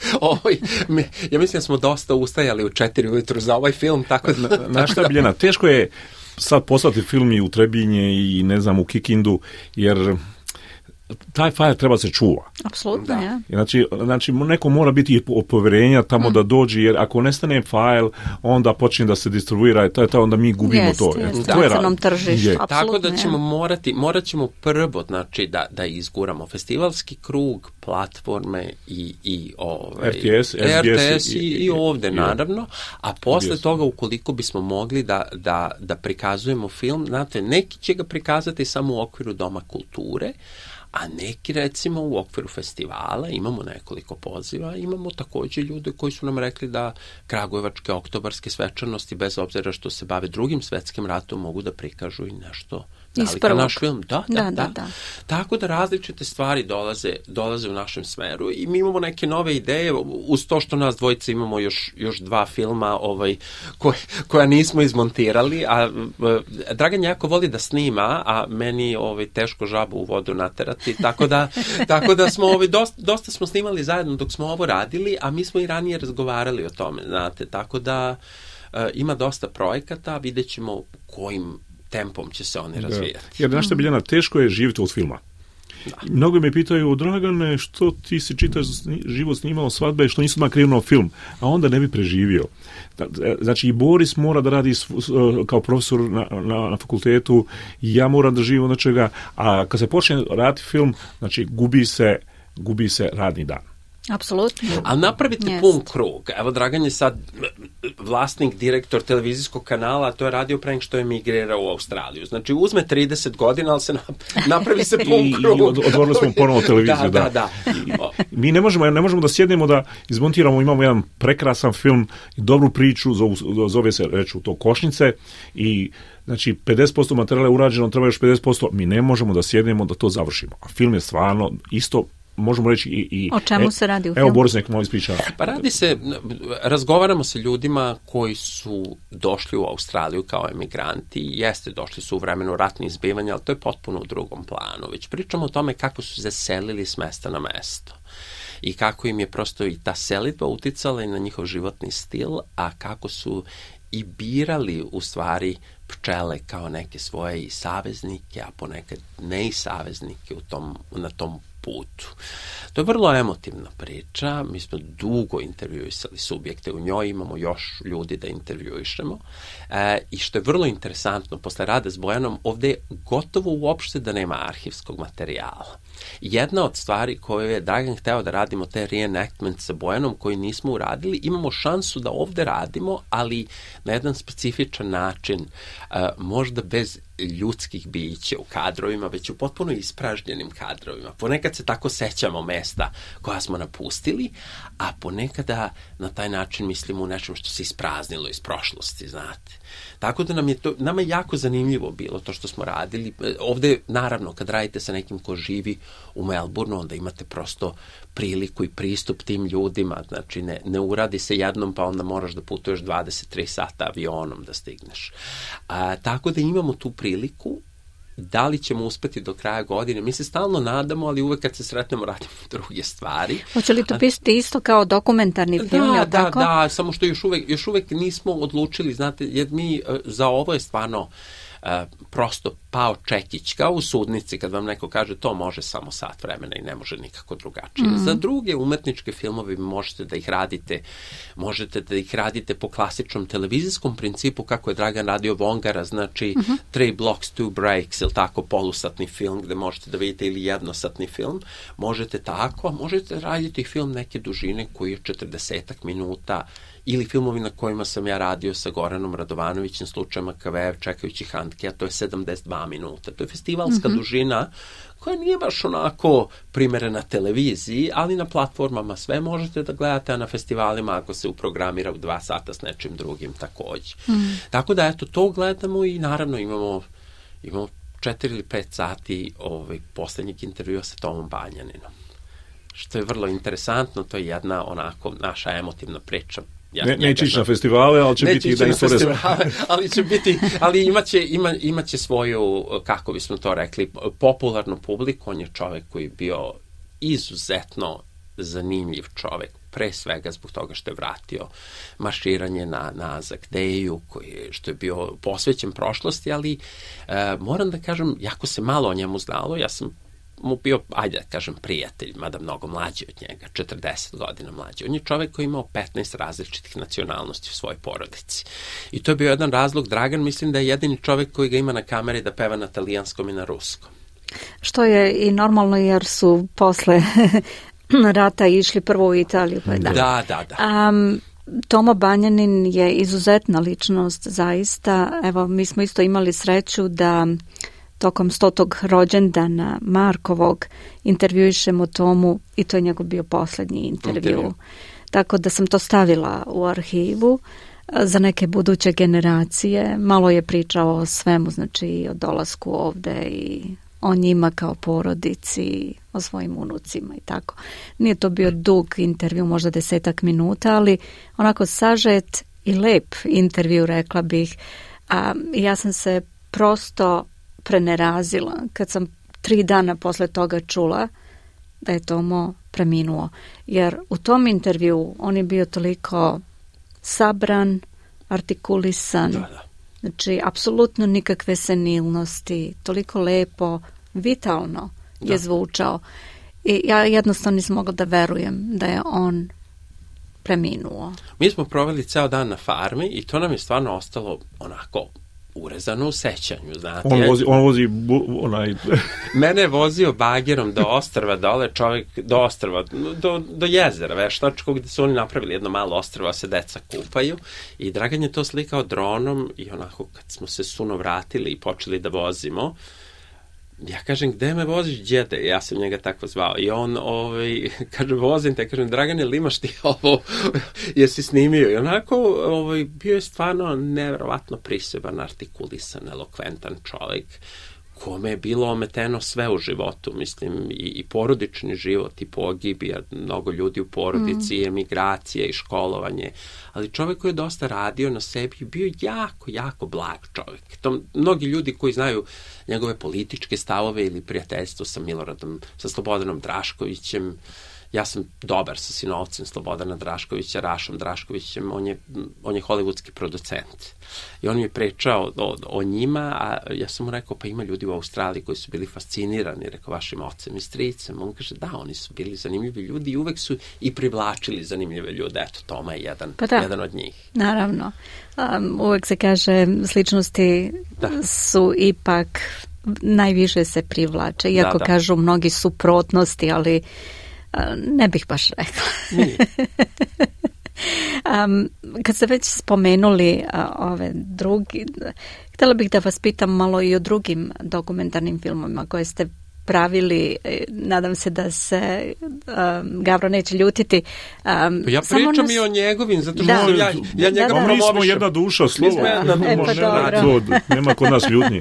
Ja mislim da smo dosta ustajali u 4 ujutru za ovaj film, tako da... Znaš šta, Biljana, teško je sad poslati film i u Trebinje i ne znam u Kikindu, jer taj fajl treba se čuva. Apsolutno, ja. Znači, neko mora biti od poverenja tamo da dođe, jer ako nestane fajl, onda počne da se distribuira, onda mi gubimo to. To je crnom tržištu, apsolutno. Tako da ćemo morat ćemo prvo, znači, da izguramo festivalski krug, platforme i RTS i ovde, naravno, a posle toga, ukoliko bismo mogli da prikazujemo film, znate, neki će ga prikazati samo u okviru Doma kulture, a neki, recimo, u okviru festivala, imamo nekoliko poziva, imamo takođe ljude koji su nam rekli da kragujevačke oktobarske svečanosti, bez obzira što se bave Drugim svetskim ratom, mogu da prikažu i nešto nalika naš film. Da. Tako da različite stvari dolaze u našem smeru i mi imamo neke nove ideje, uz to što nas dvojice imamo još 2 filma koja nismo izmontirali, a Dragan jako voli da snima, a meni teško žabu u vodu naterati, tako da smo dosta smo snimali zajedno dok smo ovo radili, a mi smo i ranije razgovarali o tome, znate, tako da ima dosta projekata, vidjet ćemo kojim tempom će se oni razvijati. Jer nešto, Biljana, teško je živjeti od filma. Mnogo me pitaju, Dragane, što ti si čitaš život snimao svadbe, što nisam krenuo film, a onda ne bi preživio. Znači, i Boris mora da radi kao profesor na fakultetu, i ja moram da živim od nečega, a kad se počne raditi film, znači, gubi se radni dan. Apsolutno. Ali napravite pun krug. Evo, Dragan je sad vlasnik, direktor televizijskog kanala, a to je radio pre nego što je migrirao u Australiju. Znači, uzme 30 godina, ali se napravi se pun krug. I otvorili smo ponovo televiziju. Da. Mi ne možemo da sjednemo da izmontiramo, imamo jedan prekrasan film, dobru priču, zove se, reću, to Košnice, i znači 50% materijala je urađeno, treba još 50%, mi ne možemo da sjednemo da to završimo. A film je stvarno isto možemo reći i... O čemu se radi u filmu? Evo, Boris, nek malo ispriča. Pa radi se, razgovaramo sa ljudima koji su došli u Australiju kao emigranti, jeste, došli su u vremenu ratnih zbivanja, ali to je potpuno u drugom planu. Već pričamo o tome kako su zaselili s mesta na mesto i kako im je prosto i ta selidba uticala i na njihov životni stil, a kako su i birali u stvari pčele kao neke svoje i saveznike, a ponekad ne i saveznike na tom putu. To je vrlo emotivna priča, mi smo dugo intervjuisali subjekte u njoj, imamo još ljudi da intervjuišemo i što je vrlo interesantno, posle rada s Bojanom, ovde je gotovo uopšte da nema arhivskog materijala. Jedna od stvari koju je Dragan hteo da radimo, te reenactment sa Bojanom koji nismo uradili, imamo šansu da ovde radimo, ali na jedan specifičan način, možda bez ljudskih bića u kadrovima, već u potpuno ispražnjenim kadrovima. Ponekad se tako sećamo mesta koja smo napustili, a ponekada na taj način mislimo u nečem što se ispraznilo iz prošlosti, znate. Tako da nama je jako zanimljivo bilo to što smo radili. Ovde, naravno, kad radite sa nekim ko živi u Melbourneu, onda imate prosto priliku i pristup tim ljudima. Znači, ne uradi se jednom, pa onda moraš da putuješ 23 sata avionom da stigneš. Tako da imamo tu priliku. Da li ćemo uspeti do kraja godine? Mi se stalno nadamo, ali uvek kad se sretnemo radimo druge stvari. Hoće li to biti isto kao dokumentarni film? Da, samo što još uvek nismo odlučili, znate, jer mi za ovo je stvarno prosto pao čekić, kao u sudnici kad vam neko kaže to može samo sat vremena i ne može nikako drugačije. Za druge umetničke filmove možete da ih radite po klasičnom televizijskom principu kako je Dragan radio Vongara, znači 3 blocks, 2 breaks, ili tako polusatni film gde možete da vidite ili jednosatni film, možete tako, a možete raditi film neke dužine koji je 40 minuta, ili filmovi na kojima sam ja radio sa Goranom Radovanovićem, slučaj Makavejev, čekajući Handke, a to je 72 minuta. To je festivalska dužina koja nije baš onako primerena televiziji, ali na platformama sve možete da gledate, a na festivalima ako se uprogramira u 2 sata s nečim drugim takođe. Tako da, eto, to gledamo i naravno imamo 4 ili 5 sati poslednjeg intervjua sa Tomom Banjaninom. Što je vrlo interesantno, to je jedna onako naša emotivna priča. Neće ići na festivale, ali će biti da istorije. Ali imaće svoju, kako bismo to rekli, popularnu publiku. On je čovek koji je bio izuzetno zanimljiv čovek, pre svega zbog toga što je vratio marširanje na Azakdeju, što je bio posvećen prošlosti, ali moram da kažem, jako se malo o njemu znalo. Ja sam mu bio, ajde da kažem, prijatelj, mada mnogo mlađi od njega, 40 godina mlađi. On je čovek koji je imao 15 različitih nacionalnosti u svojoj porodici. I to je bio jedan razlog. Dragan, mislim da je jedini čovek koji ga ima na kameri da peva na talijanskom i na ruskom. Što je i normalno jer su posle rata išli prvo u Italiju. Da. Tomo Banjanin je izuzetna ličnost, zaista. Evo, mi smo isto imali sreću da tokom 100. rođendana Markovog intervjuišemo Tomu i to je njegov bio poslednji intervju. Tako da sam to stavila u arhivu za neke buduće generacije. Malo je pričao o svemu, znači o dolasku ovde i o njima kao porodici, o svojim unucima i tako. Nije to bio dug intervju, možda 10 minuta, ali onako sažet i lep intervju, rekla bih. Ja sam se prosto prenerazila kad sam 3 dana posle toga čula da je Tomo preminuo. Jer u tom intervju on je bio toliko sabran, artikulisan, znači apsolutno nikakve senilnosti, toliko lepo, vitalno je zvučao. I ja jednostavno nisam mogla da verujem da je on preminuo. Mi smo proveli ceo dan na farmi i to nam je stvarno ostalo onako urezano u sećanju, znate. On vozi onaj... Mene je vozio bagerom do ostrva dole, čovjek do ostrva, do jezera Veštačkog, gde su oni napravili jedno malo ostrvo, se deca kupaju i Dragan je to slikao dronom i onako kad smo se suno vratili i počeli da vozimo, ja kažem, gde me voziš, djede? Ja sam njega tako zvao. I on, kaže, vozim te, kažem, Dragane, ili imaš ti ovo? Jesi snimio? I onako, bio je stvarno neverovatno priseban, artikulisan, elokventan čovjek, kome je bilo ometeno sve u životu, mislim, i porodični život, i pogibija, mnogo ljudi u porodici, i emigracije, i školovanje, ali čovjek koji je dosta radio na sebi, bio jako, jako blag čovjek. To mnogi ljudi koji znaju njegove političke stavove ili prijateljstvo sa Slobodanom Draškovićem, ja sam dobar sa sinovcem Slobodana Draškovića, Rašom Draškovićem, on je hollywoodski producent. I on mi je pričao o njima, a ja sam mu rekao, pa ima ljudi u Australiji koji su bili fascinirani, rekao, vašim ocem i stricem. On kaže, da, oni su bili zanimljivi ljudi i uvek su i privlačili zanimljive ljude. Eto, Toma je jedan od njih. Naravno. Uvek se kaže, sličnosti su ipak najviše se privlače, iako kažu mnogi suprotnosti, ali ne bih baš rekla. Kad ste već spomenuli ove drugi, htjela bih da vas pitam malo i o drugim dokumentarnim filmovima koje ste pravili. Nadam se da se Gavro neće ljutiti. Ja pričam i o njegovim, zato što ja njega promovišem. Mi smo jedna duša slova. Nema kod nas ljutnji.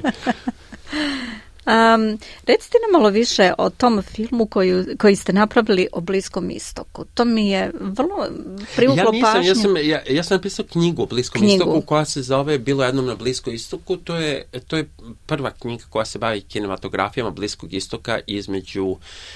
Recite nam malo više o tom filmu koji ste napravili o Bliskom istoku. To mi je vrlo privuklo pažnju. Ja sam napisao knjigu o Bliskom istoku koja se zove Bilo jednom na Bliskom istoku. To je prva knjiga koja se bavi kinematografijama Bliskog istoka između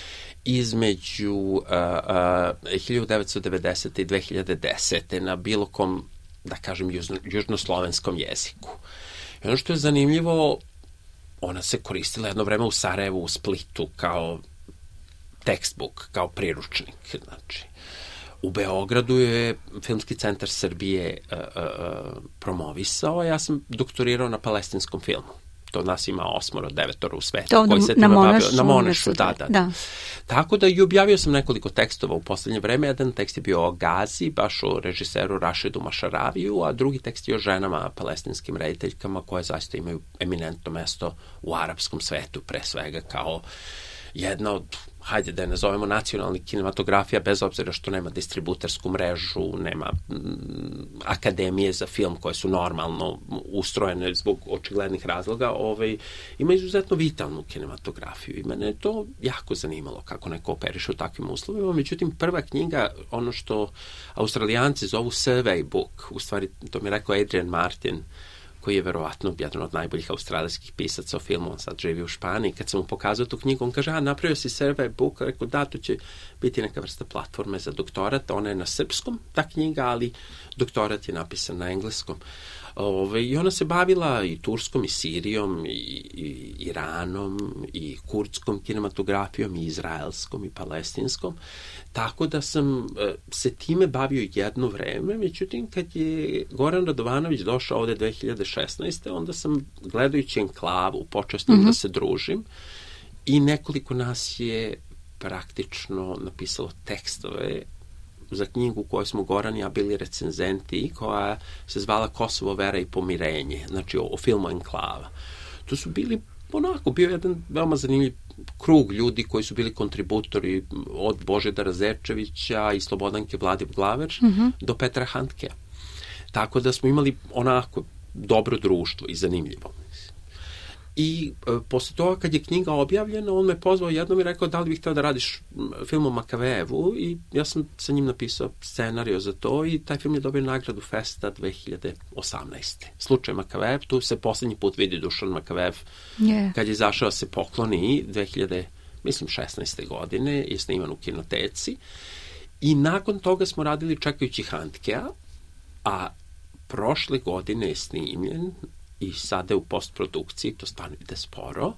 1990. i 2010. na bilo kom, da kažem, južnoslovenskom jeziku. I ono što je zanimljivo, ona se koristila jedno vreme u Sarajevu, u Splitu, kao textbook, kao priručnik. Znači, u Beogradu je Filmski centar Srbije promovisao, ja sam doktorirao na palestinskom filmu. To nas ima 8-9 u svetu. Koji se na Monašu, da. Tako da i objavio sam nekoliko tekstova u poslednje vreme. Jedan tekst je bio o Gazi, baš o režiseru Rašidu Mašaraviju, a drugi tekst je o ženama, palestinskim rediteljkama koje zaista imaju eminentno mesto u arapskom svetu, pre svega kao jedna od, hajde da je nazovemo, nacionalnih kinematografija, bez obzira što nema distributersku mrežu, nema akademije za film koje su normalno ustrojene zbog očiglednih razloga, ima izuzetno vitalnu kinematografiju i mene je to jako zanimalo kako neko operiše u takvim uslovima. Međutim, prva knjiga, ono što Australijanci zovu survey book, u stvari to mi je rekao Adrian Martin, koji je verovatno jedan od najboljih australijskih pisaca o filmu, on sad živi u Španiji. Kad sam mu pokazao tu knjigu, on kaže, napravio si survey book, rekao, da, to će biti neka vrsta platforme za doktorat, ona je na srpskom, ta knjiga, ali doktorat je napisan na engleskom. I ona se bavila i Turskom, i Sirijom, i Iranom, i kurdskom kinematografijom, i izraelskom, i palestinskom. Tako da sam se time bavio jedno vreme, međutim, kad je Goran Radovanović došao ovde 2016. onda sam, gledajući Enklavu, počeo s njim da se družim i nekoliko nas je praktično napisalo tekstove za knjigu u kojoj smo Goran i ja bili recenzenti, koja se zvala Kosovo, vera i pomirenje, znači o filmu Enklava. To su bili, bio jedan veoma zanimljiv krug ljudi koji su bili kontributori od Božidara Zečevića i Slobodanke Vladiv-Glaver do Petra Handkea. Tako da smo imali onako dobro društvo i zanimljivo. I posle toga kad je knjiga objavljena, on me pozvao jednom i rekao da li bih hteo da radiš film o Makavejevu i ja sam sa njim napisao scenariju za to i taj film je dobio nagradu Festa 2018. Slučaj Makavejev, tu se poslednji put vidi Dušan Makavejev kad je izašao se pokloni 2016. godine je sniman u kinoteci i nakon toga smo radili Čekajući Handkea, a prošle godine je snimljen i sada je u postprodukciji, to stvarno ide sporo,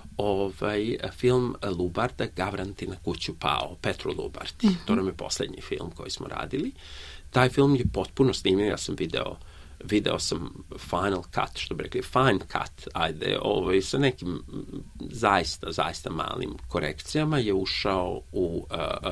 film Lubarda, Gavranti na kuću pao, Petru Lubardi. To nam je poslednji film koji smo radili. Taj film je potpuno snimljen, ja sam video sam final cut, što bi rekli, fine cut, ajde, sa nekim zaista malim korekcijama je ušao u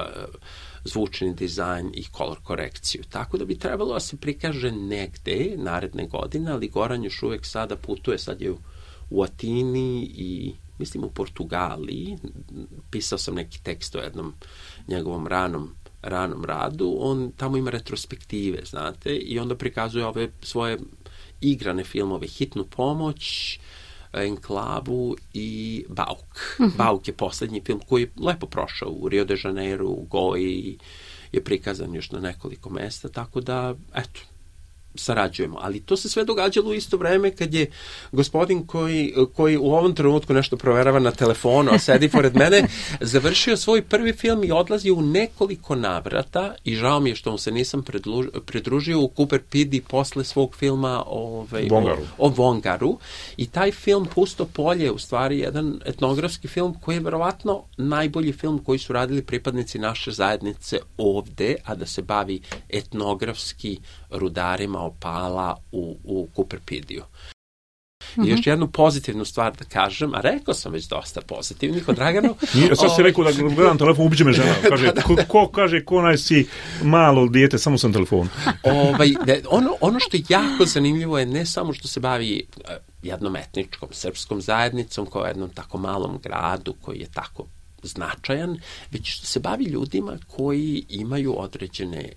zvučni dizajn i kolor korekciju. Tako da bi trebalo da se prikaže negde naredne godine, ali Goran još uvek sada putuje, sad je u Atini i mislim u Portugaliji. Pisao sam neki tekst o jednom njegovom ranom radu. On tamo ima retrospektive, znate, i onda prikazuje ove svoje igrane filmove, Hitnu pomoć, Enklavu i Bauk. Bauk je poslednji film koji je lepo prošao u Rio de Janeiro, u Goji, je prikazan još na nekoliko mesta, tako da, eto, sarađujemo. Ali to se sve događalo u isto vreme kad je gospodin koji u ovom trenutku nešto proverava na telefonu, a sedi pored mene, završio svoj prvi film i odlazio u nekoliko navrata i žao mi je što mu se nisam pridružio u Cooper Pedy posle svog filma o Vongaru. I taj film Pusto polje je u stvari jedan etnografski film koji je verovatno najbolji film koji su radili pripadnici naše zajednice ovde, a da se bavi etnografski rudarima opala u Cooper Pediju. I još jednu pozitivnu stvar da kažem, a rekao sam već dosta pozitivnih o Draganu. Sad si rekao da gledam telefon, ubiđe me žena. Kaže, ko si malo dijete, samo sam telefon. Ono što je jako zanimljivo je ne samo što se bavi jednom etničkom srpskom zajednicom, kao jednom tako malom gradu koji je tako značajan, već što se bavi ljudima koji imaju određene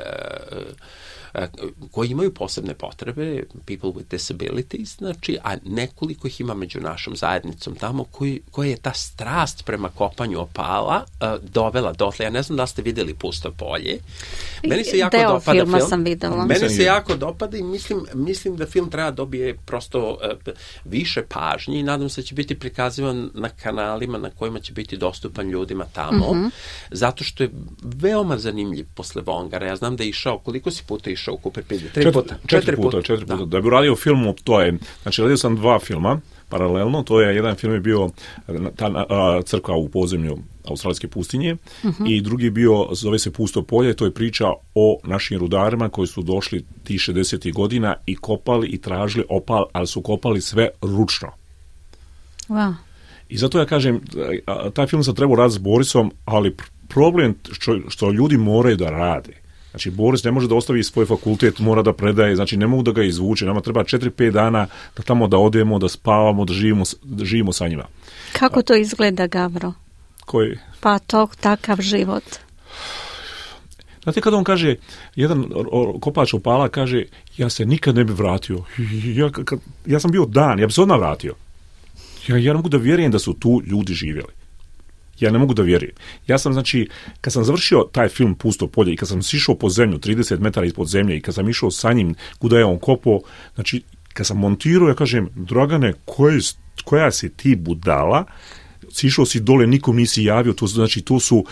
koji imaju posebne potrebe, people with disabilities, znači, a nekoliko ih ima među našom zajednicom tamo koja je ta strast prema kopanju opala dovela dotle. Ja ne znam da ste videli Pusto polje. Meni se jako dopada film. Sam videla. Meni se jako dopada i mislim da film treba dobije prosto više pažnje i nadam se da će biti prikazivan na kanalima na kojima će biti dostupan ljudima tamo, zato što je veoma zanimljiv posle Vongara. Ja znam da je išao, koliko si puta išao u Cooper Pedy? Četiri puta. Da bi uradio film, to je, znači radio sam 2 filma paralelno, to je jedan film je bio ta crkva u podzemlju australijske pustinje i drugi je bio, zove se Pusto polje, to je priča o našim rudarima koji su došli tih 60. godina i kopali i tražili opal, ali su kopali sve ručno. Wow. I zato ja kažem, taj film sam trebao raditi s Borisom, ali problem što ljudi moraju da rade. Znači, Boris ne može da ostavi svoj fakultet, mora da predaje, znači ne mogu da ga izvuče. Nama treba 4-5 dana da tamo da odemo, da spavamo, da živimo sa njima. Kako to izgleda, Gavro? Koji? Pa takav život. Znate, kada on kaže, jedan kopač opala kaže, ja se nikad ne bi vratio. Ja sam bio dan, ja bi se odmah vratio. Ja ne mogu da vjerujem da su tu ljudi živjeli. Ja ne mogu da vjerujem. Ja sam, znači, kad sam završio taj film Pusto polje i kad sam sišao po zemlju, 30 metara ispod zemlje i kad sam išao sa njim kuda je on kopao, znači, kad sam montirao, ja kažem, Dragane, koja si ti budala, sišao si dole, nikom nisi javio, to su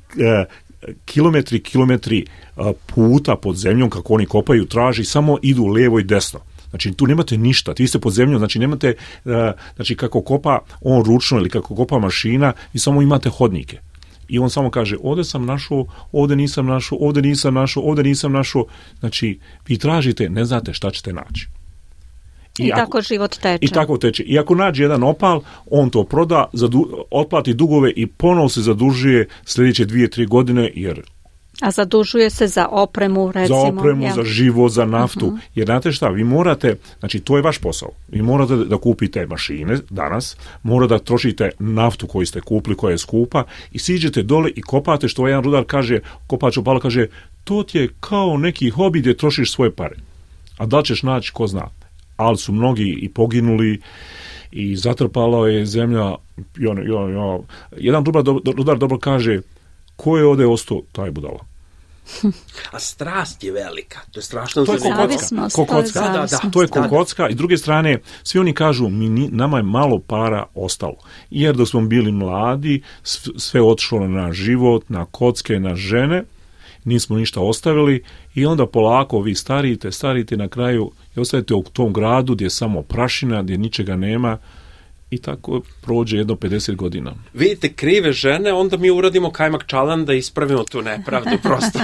kilometri puta pod zemljom, kako oni kopaju, traži, samo idu levo i desno. Znači, tu nemate ništa, vi ste pod zemljom, znači nemate, znači kako kopa on ručno ili kako kopa mašina i samo imate hodnike. I on samo kaže, ovdje sam našao, ovdje nisam našao, ovdje nisam našao, ovdje nisam našao. Znači, vi tražite, ne znate šta ćete naći. I tako život teče. I tako teče. I ako nađe jedan opal, on to proda, otplati dugove i ponovo se zadužuje sljedeće 2-3 godine, jer... A zadužuje se za opremu, recimo. Za opremu, za život, za naftu. Jer znate šta, vi morate, znači to je vaš posao. Vi morate da kupite mašine danas, morate da trošite naftu koju ste kupili, koja je skupa, i siđete dole i kopate, što jedan rudar kaže, kopač opala kaže, to ti je kao neki hobi gdje trošiš svoje pare. A da li ćeš naći, ko zna. Ali su mnogi i poginuli i zatrpala je zemlja. Jedan rudar dobro kaže, ko je ovdje ostao, taj budala. A strast je velika. To je strašno kocka. To je kocka. I s druge strane, svi oni kažu, nama je malo para ostalo. Jer dok smo bili mladi, sve otišlo na život, na kocke, na žene, nismo ništa ostavili i onda polako vi starite na kraju i ostajete u tom gradu gdje je samo prašina, gdje ničega nema. I tako prođe jedno 50 godina. Vidite, krive žene, onda mi uradimo kajmak čalan da ispravimo tu nepravdu prosto.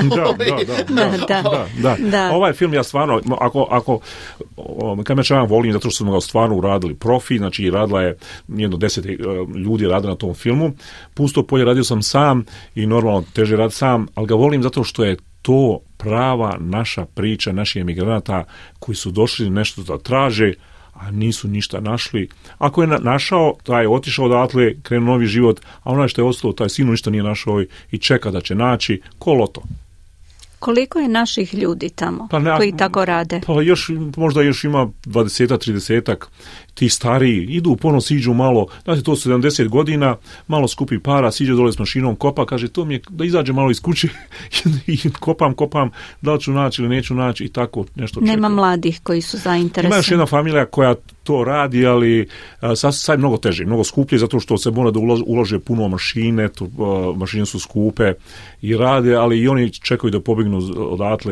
Da. Ovaj film ja stvarno, ako kajmak čalan volim, zato što smo ga stvarno uradili profi, znači radila je jedno 10 ljudi radili na tom filmu. Pusto polje radio sam sam i normalno teže rad sam, ali ga volim zato što je to prava naša priča, naših emigranata koji su došli nešto da traže, a nisu ništa našli. Ako je našao, taj je otišao odatle, krenuo novi život, a onaj što je ostalo, taj sinu ništa nije našao i čeka da će naći, ko loto. Koliko je naših ljudi tamo koji tako rade? Pa možda još ima 20-30, ti stariji idu, ponovno siđu malo, znači to 70 godina, malo skupi para, siđe dole s mašinom, kopa, kaže to mi je da izađe malo iz kuće i kopam, da li ću naći ili neću naći i tako nešto čeka. Nema mladih koji su zainteresovani. Ima još jedna familija koja to radi, ali sad je mnogo teže, mnogo skuplje, zato što se mora da ulože puno mašine, mašine su skupe i rade, ali i oni čekaju da pobegnu odatle.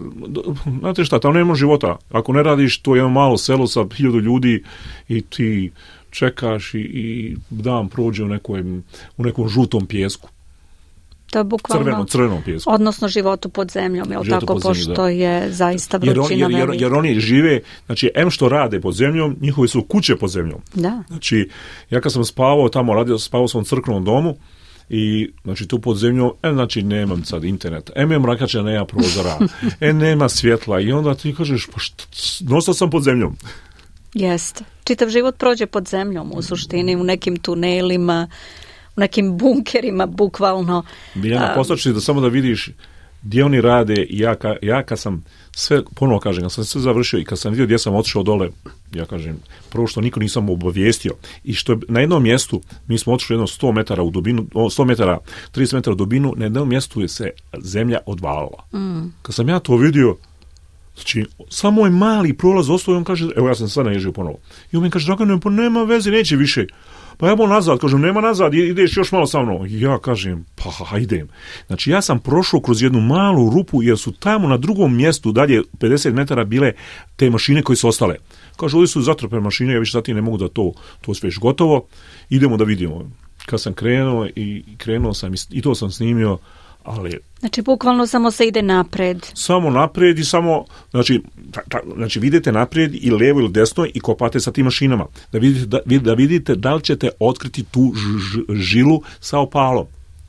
Znate šta, tamo nema života. Ako ne radiš, to je jedno malo selo sa 1000 ljudi i ti čekaš i dan prođe u nekom žutom pijesku. To je bukvalno crvenom pijesku. Odnosno životu pod zemljom, jel tako, pošto je zaista vrućina velika. Jer oni žive, znači, što rade pod zemljom, njihove su kuće pod zemljom. Da. Znači, ja kad sam spavao tamo, spavao sam u crkvenom domu, i znači tu pod zemljom, znači nemam sad internet, je mrakača, nema prozora, nema svjetla i onda ti kažeš, pa nosao sam pod zemljom. Jeste. Čitav život prođe pod zemljom u suštini, u nekim tunelima, u nekim bunkerima, bukvalno. Biljana, postači da samo da vidiš gdje oni rade i ja kad sam sve, ponovo kažem, kad sam sve završio i kad sam vidio gdje sam otišao dole, ja kažem, prvo što niko nisam obavijestio i što je na jednom mjestu, mi smo otišli jedno 100 metara u dubinu, 100 metara, 30 metara u dubinu, na jednom mjestu je se zemlja odvalila. Kad sam ja to vidio, znači, samo je mali prolaz ostao i on kaže, evo ja sam sad naježio ponovo. I on mi kaže, Dragane, pa nema veze, neće više. Pa ja bom nazad, kažem, nema nazad, ideš još malo sa mnom. Ja kažem, pa idem. Znači, ja sam prošao kroz jednu malu rupu, jer su tamo na drugom mjestu, dalje 50 metara, bile te mašine koje su ostale. Kaže, ovdje su zatrpane mašine, ja više zatim ne mogu da to sve još gotovo. Idemo da vidimo. Kad sam krenuo sam i to sam snimio, ali... Znači, bukvalno samo se ide napred. Samo napred i samo, znači vidite naprijed i lijevo ili desno i kopate sa tim mašinama. Da vidite da li ćete otkriti tu žilu sa opalom.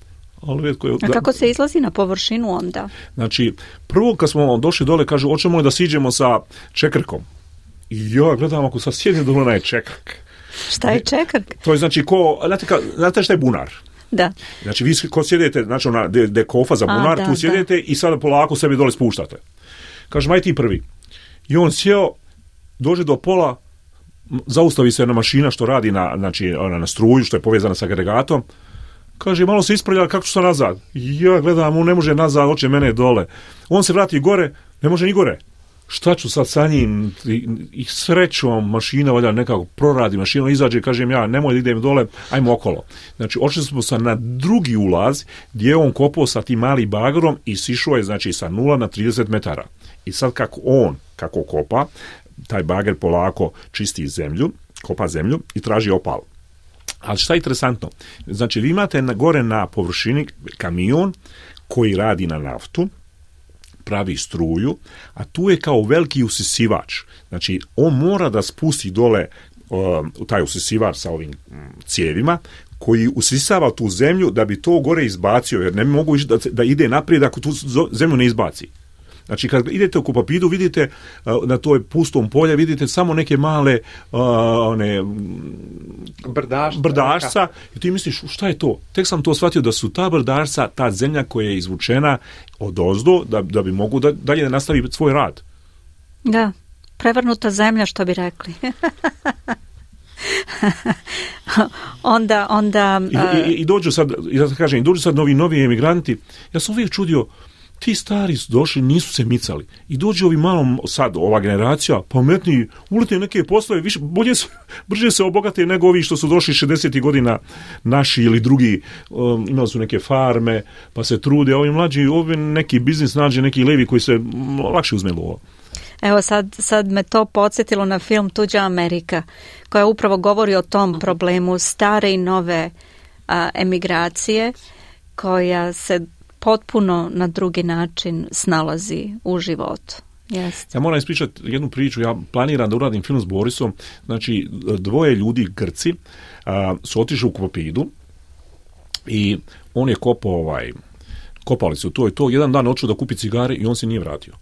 A kako se izlazi na površinu onda? Znači, prvo kad smo došli dole, kažu, hoćemo li da siđemo sa čekrkom? I ja gledam, ako sad sjedim dole na čekrk. Šta je čekrk? To je znači znate šta je bunar? Da. Znači vi ko sjedete, znači gdje kofa za bunar, tu sjedete i sada polako sebi dole spuštate. Kaže, aj ti prvi. I on sjeo, dođe do pola, zaustavi se jedna mašina što radi na struju, što je povezana sa agregatom. Kaže, malo se ispravlja, kako ću sad nazad? Ja gledam, on ne može nazad, hoće mene dole. On se vrati gore, ne može ni gore. Šta ću sad sa njim i srećom mašina, valjda nekako proradi mašina, izađe, kažem ja, nemoj da idem dole, ajmo okolo. Znači, ošli smo sad na drugi ulaz, gdje je on kopao sa tim malim bagarom i sišao je, znači, sa 0 na 30 metara. I sad kako kopa, taj bager polako čisti zemlju, kopa zemlju i traži opal. Ali šta je interesantno? Znači, vi imate gore na površini kamion koji radi na naftu, pravi struju, a tu je kao veliki usisivač. Znači, on mora da spusti dole taj usisivač sa ovim cijevima, koji usisava tu zemlju da bi to gore izbacio, jer ne mogu da ide naprijed ako tu zemlju ne izbaci. Znači, kad idete u Kopapidu, vidite na toj pustom polje, vidite samo neke male brdašca i ti misliš, šta je to? Tek sam to shvatio da su ta brdašca, ta zemlja koja je izvučena odozdo, da bi mogu dalje nastavi svoj rad. Da, prevrnuta zemlja, što bi rekli. onda I dođu sad novi emigranti. Ja sam uvijek čudio, ti stari su došli, nisu se micali. I dođu ovi malo sad, ova generacija, pametniji, ulete neke poslove, brže se obogate nego ovi što su došli 60. godina naši ili drugi, imali su neke farme, pa se trude, a ovi mlađi, ovi neki biznis nađe, neki levi koji se lakše uzme lova. Evo sad me to podsjetilo na film Tuđa Amerika, koja upravo govori o tom problemu stare i nove emigracije, koja se potpuno na drugi način snalazi u životu. Jeste. Ja moram ispričati jednu priču. Ja planiram da uradim film s Borisom. Znači, dvoje ljudi, Grci, su otišli u Kopapidu i on je kopao kopalicu, to je to. Jedan dan odšao da kupi cigare i on se nije vratio.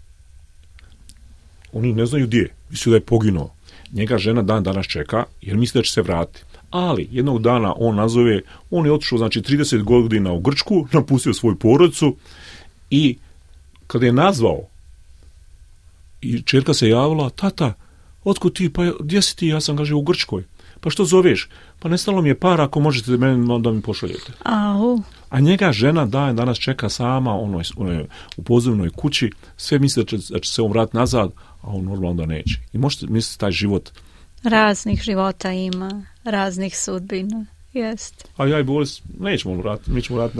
Oni ne znaju gdje. Mislio da je poginuo. Njega žena dan danas čeka jer misli da će se vratiti. Ali jednog dana on je otišao, znači 30 godina u Grčku, napustio svoju porodicu i kada je nazvao i ćerka se javila, tata, otkud ti, pa gdje si ti, ja sam, kaže, u Grčkoj. Pa što zoveš? Pa nestalo mi je para, ako možete meni da mi pošaljete. A njega žena danas čeka sama, ono je u pozivnoj kući, sve misli da će se on vratiti nazad, a on normalno da neće. I možete misliti taj život. Raznih života ima, raznih sudbina. Jest. A ja i Boris, nećemo vratiti,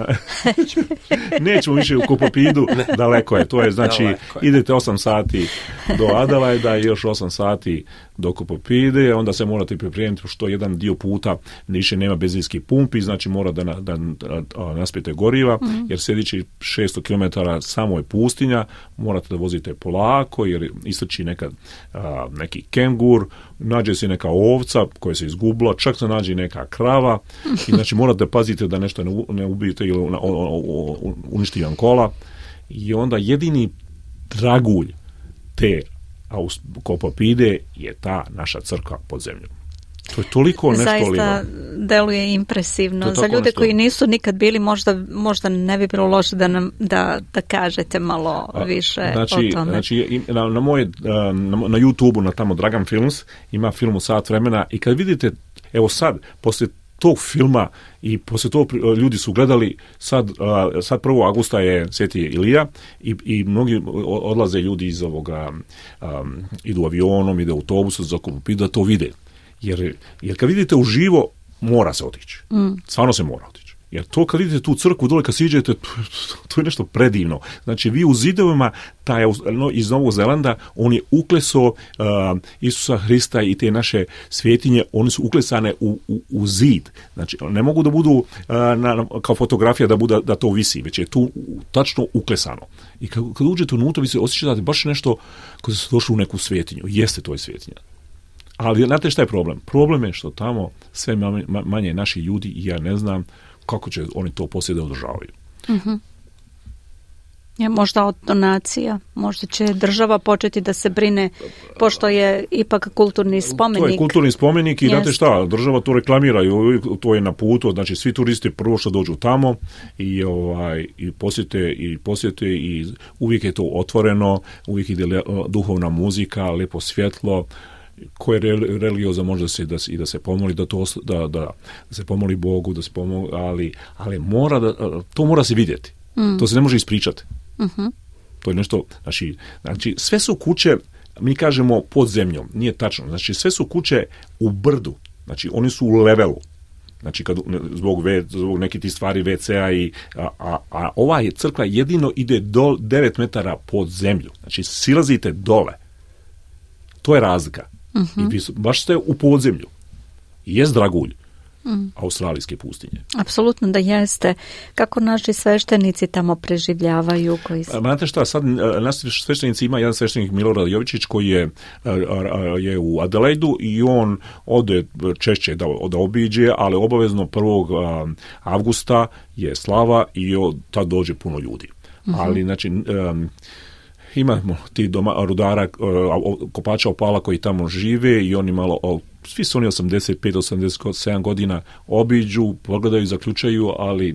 nećemo više u Kopopidu, daleko je, to je, znači, idete 8 sati do Adelaida i još 8 sati do Kopopide, onda se morate pripremiti što jedan dio puta više nema benzinskih pumpi, znači mora da naspijete goriva, jer sljedeći 600 km samo je pustinja, morate da vozite polako, jer istrči neki kengur, nađe se neka ovca koja se izgubila, čak se nađe neka krava, i znači morate pazite da nešto ne ubijete ili uništi vam kola, i onda jedini dragulj te Kopopide je ta naša crkva pod zemljom. To je toliko nešto zaista deluje impresivno. Za ljude koji nisu nikad bili, možda ne bi bilo loše da kažete malo više o tome. Znači, na YouTube-u, na tamo Dragan Films, ima film u sat vremena, i kad vidite, evo sad, poslije tog filma i poslije tog ljudi su gledali, sad 1. augusta je Sveti Ilija i mnogi odlaze ljudi iz ovoga, idu avionom, ide autobusom za Kopopidu da to vide. Jer kad vidite uživo, mora se otići. Stvarno se mora otići. Jer to kad vidite tu crkvu dole, kad siđete, to je nešto predivno. Znači, vi u zidovima, taj iz Novog Zelanda, on je uklesao Isusa Hrista i te naše svetinje, one su uklesane u zid. Znači, ne mogu da budu kao fotografija da to visi, već je tu tačno uklesano. I kad uđete unutra, vi se osjećate baš nešto kad ste došli u neku svetinju. Jeste to je svetinja. Ali znate šta je problem? Problem je što tamo sve manje naši ljudi, i ja ne znam kako će oni to poslije da održavaju. Možda od donacija, možda će država početi da se brine, pošto je ipak kulturni spomenik. To je kulturni spomenik i znate šta, država to reklamira, to je na putu, znači svi turisti prvo što dođu tamo i posjete i uvijek je to otvoreno, uvijek ide duhovna muzika, lepo svjetlo, koje je religioza može da se pomoli, da se pomoli Bogu, da se pomoli, ali to mora se vidjeti. To se ne može ispričati. To je nešto, znači sve su kuće, mi kažemo pod zemljom, nije tačno, znači sve su kuće u brdu, znači oni su u levelu. Znači zbog nekih tih stvari WC-a a ova crkva jedino ide do 9 metara pod zemlju. Znači silazite dole. To je razlika. I vi baš ste u podzemlju. I jest dragulj australijske pustinje. Apsolutno da jeste. Kako naši sveštenici tamo preživljavaju? Znate šta, sad naši sveštenici, ima jedan sveštenik Milorad Jovičić koji je u Adelaidu i on ode češće da obiđe, ali obavezno 1. avgusta je slava i tad dođe puno ljudi. Ali znači imamo ti rudara, kopača opala koji tamo žive i oni malo, svi su oni 85-87 godina, obiđu, pogledaju, zaključaju, ali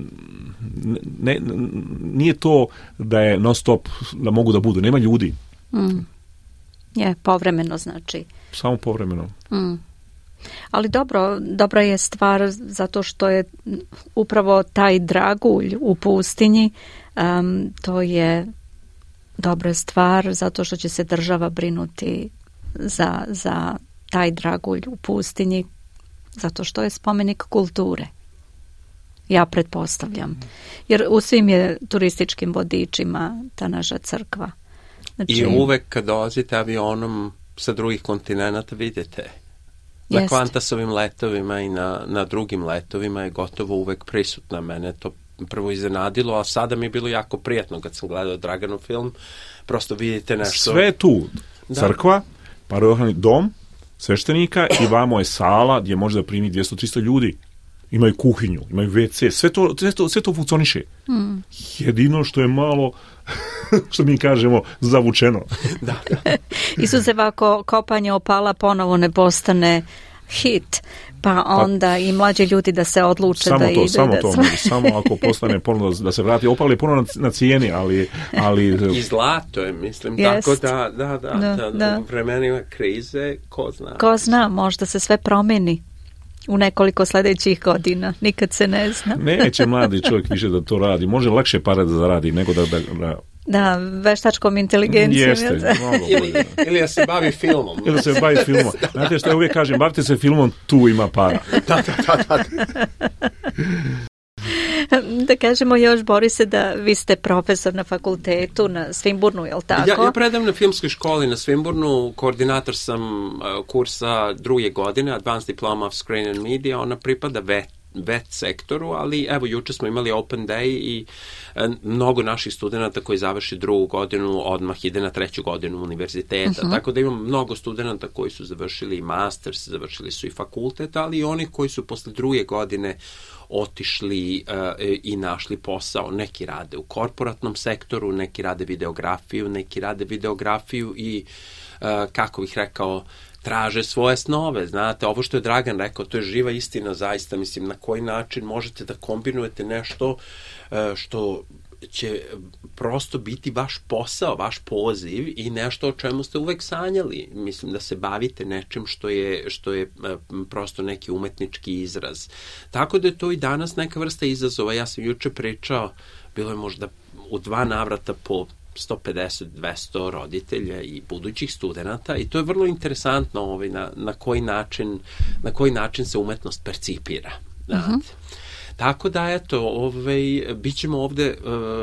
nije to da je non stop, da mogu da budu, nema ljudi. Je, povremeno znači. Samo povremeno. Ali dobra je stvar zato što je upravo taj dragulj u pustinji, to je dobra stvar zato što će se država brinuti za taj dragulj u pustinji, zato što je spomenik kulture. Ja pretpostavljam. Jer u svim je turističkim vodičima ta naša crkva. Znači, i uvek kad dolazite avionom sa drugih kontinenta vidite. Na Qantasovim letovima i na drugim letovima je gotovo uvek prisutna. Mene to prvo iznenadilo, a sada mi je bilo jako prijatno kad sam gledao Draganov film. Prosto vidite nešto. Sve tu. Crkva, parohijalni dom, sveštenika i vamo je sala gdje može da primi 200-300 ljudi. Imaju kuhinju, imaju WC, sve to funkcioniše. Jedino što je malo, što mi kažemo, zavučeno. Da. Izuzev ako kopanje opala ponovo ne postane hit, pa onda i mlađi ljudi da se odluče samo da to, ide. Samo ako postane ponovno da se vrati, opali ponovno na cijeni, ali i zlato je, mislim, Jest. tako da u vremenima krize, ko zna, možda se sve promeni u nekoliko sljedećih godina, nikad se ne zna. Neće mladi čovjek više da to radi, može lakše pare da zaradi nego da veštačkom inteligencijom. Jeste, mnogo bolje. Ili da se bavi filmom. Ili da se bavi filmom. Znate što ja uvijek kažem, bavite se filmom, tu ima para. Da. Da kažemo još, Borise, da vi ste profesor na fakultetu na Swinburnu, je li tako? Ja predajem na filmskoj školi na Swinburnu, koordinator sam kursa druge godine, Advanced Diploma of Screen and Media, ona pripada vet sektoru, ali evo juče smo imali open day i mnogo naših studenta koji završi drugu godinu odmah ide na treću godinu univerziteta, tako da imam mnogo studenta koji su završili i masters, završili su i fakultet, ali i oni koji su posle druge godine otišli i našli posao. Neki rade u korporatnom sektoru, neki rade videografiju i kako bih rekao, traže svoje snove, znate, ovo što je Dragan rekao, to je živa istina zaista, mislim, na koji način možete da kombinujete nešto što će prosto biti vaš posao, vaš poziv i nešto o čemu ste uvek sanjali, mislim, da se bavite nečim što je prosto neki umetnički izraz. Tako da je to i danas neka vrsta izazova. Ja sam juče pričao, bilo je možda u 2 navrata po 150-200 roditelja i budućih studenata i to je vrlo interesantno na koji način se umetnost percipira. Tako da, eto, bit ćemo ovde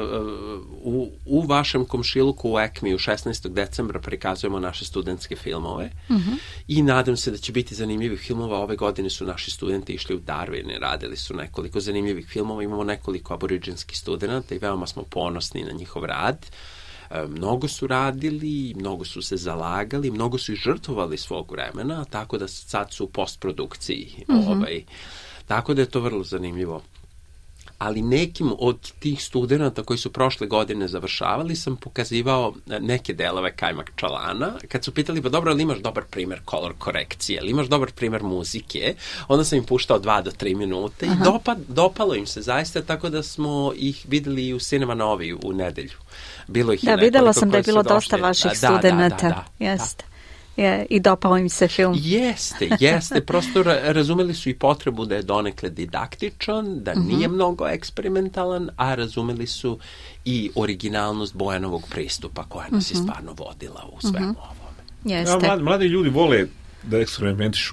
u vašem komšiluku u ECMI 16. decembra prikazujemo naše studentske filmove i nadam se da će biti zanimljivih filmova. Ove godine su naši studenti išli u Darwin i radili su nekoliko zanimljivih filmova. Imamo nekoliko aboriđinskih studenta i veoma smo ponosni na njihov rad. Mnogo su radili, mnogo su se zalagali, mnogo su i žrtvovali svog vremena, tako da sad su u postprodukciji. Tako da je to vrlo zanimljivo. Ali nekim od tih studenta koji su prošle godine završavali sam pokazivao neke delove Kajmak Čalana. Kad su pitali, pa dobro, ali imaš dobar primer color korekcije, ali imaš dobar primer muzike, onda sam im puštao 2 do 3 minute i dopalo im se zaista, tako da smo ih videli u Cinema Novi u nedelju. Bilo ih videla sam da je bilo dosta vaših studenata. Jeste. I dopao im se film. Jeste. Prosto razumeli su i potrebu da je donekle didaktičan, da nije mnogo eksperimentalan, a razumeli su i originalnost Bojanovog pristupa koja nas je stvarno vodila u svemu ovome. Jeste. Mladi ljudi vole da eksperimentišu.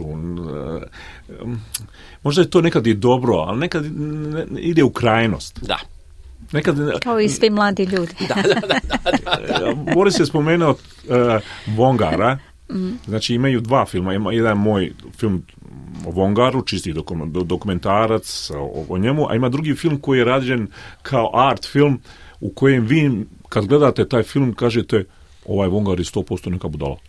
Možda je to nekad i dobro, ali nekad ide u krajnost. Da. Kao i svi mladi ljudi. Da. Boris je spomenuo Vongara. Znači imaju 2 filma, ima jedan moj film o Vongaru, čisti dokumentarac o njemu, a ima drugi film koji je rađen kao art film u kojem vi kad gledate taj film kažete ovaj Vongar je 100% neka budala.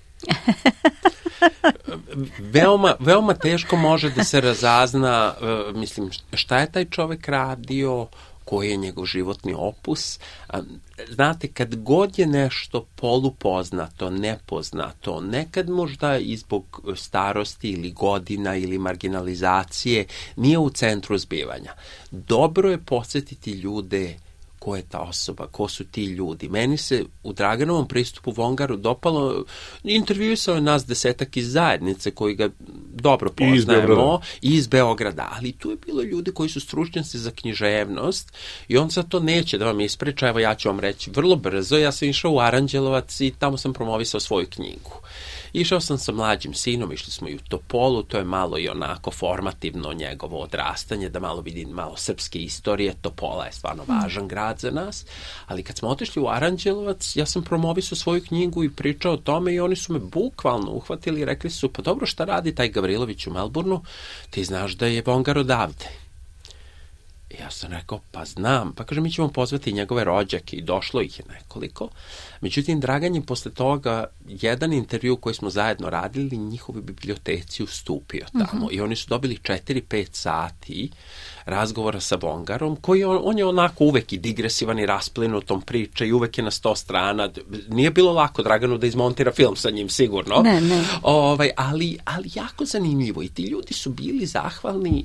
Veoma teško može da se razazna, mislim, šta je taj čovek radio, koji je njegov životni opus. Znate, kad god je nešto polupoznato, nepoznato, nekad možda i zbog starosti ili godina ili marginalizacije, nije u centru zbivanja. Dobro je podsjetiti ljude ko je ta osoba, ko su ti ljudi. Meni se u Draganovom pristupu Vongaru dopalo, intervjuisao je nas 10 iz zajednice koji ga dobro poznajemo i iz Beograda, ali tu je bilo ljudi koji su stručnjaci za književnost i on sad to neće da vam ispriča. Evo ja ću vam reći vrlo brzo, ja sam išao u Aranđelovac i tamo sam promovisao svoju knjigu. Išao sam sa mlađim sinom, išli smo i u Topolu, to je malo i onako formativno njegovo odrastanje, da malo vidim malo srpske istorije. Topola je stvarno važan grad za nas, ali kad smo otišli u Aranđelovac, ja sam promovisao svoju knjigu i pričao o tome i oni su me bukvalno uhvatili i rekli su, pa dobro, šta radi taj Gavrilović u Melbourneu, ti znaš da je Vongar odavde. Ja sam rekao, pa znam. Pa kaže, mi ćemo pozvati njegove rođake i došlo ih je nekoliko. Međutim, Dragan je posle toga jedan intervju koji smo zajedno radili, njihovi biblioteci ustupio tamo. I oni su dobili 4-5 sati razgovora sa Vongarom, koji on je onako uvek i digresivan i rasplinutom priča i uvek je na 100 strana. Nije bilo lako Draganu da izmontira film sa njim, sigurno. Ne. Ali jako zanimljivo. I ti ljudi su bili zahvalni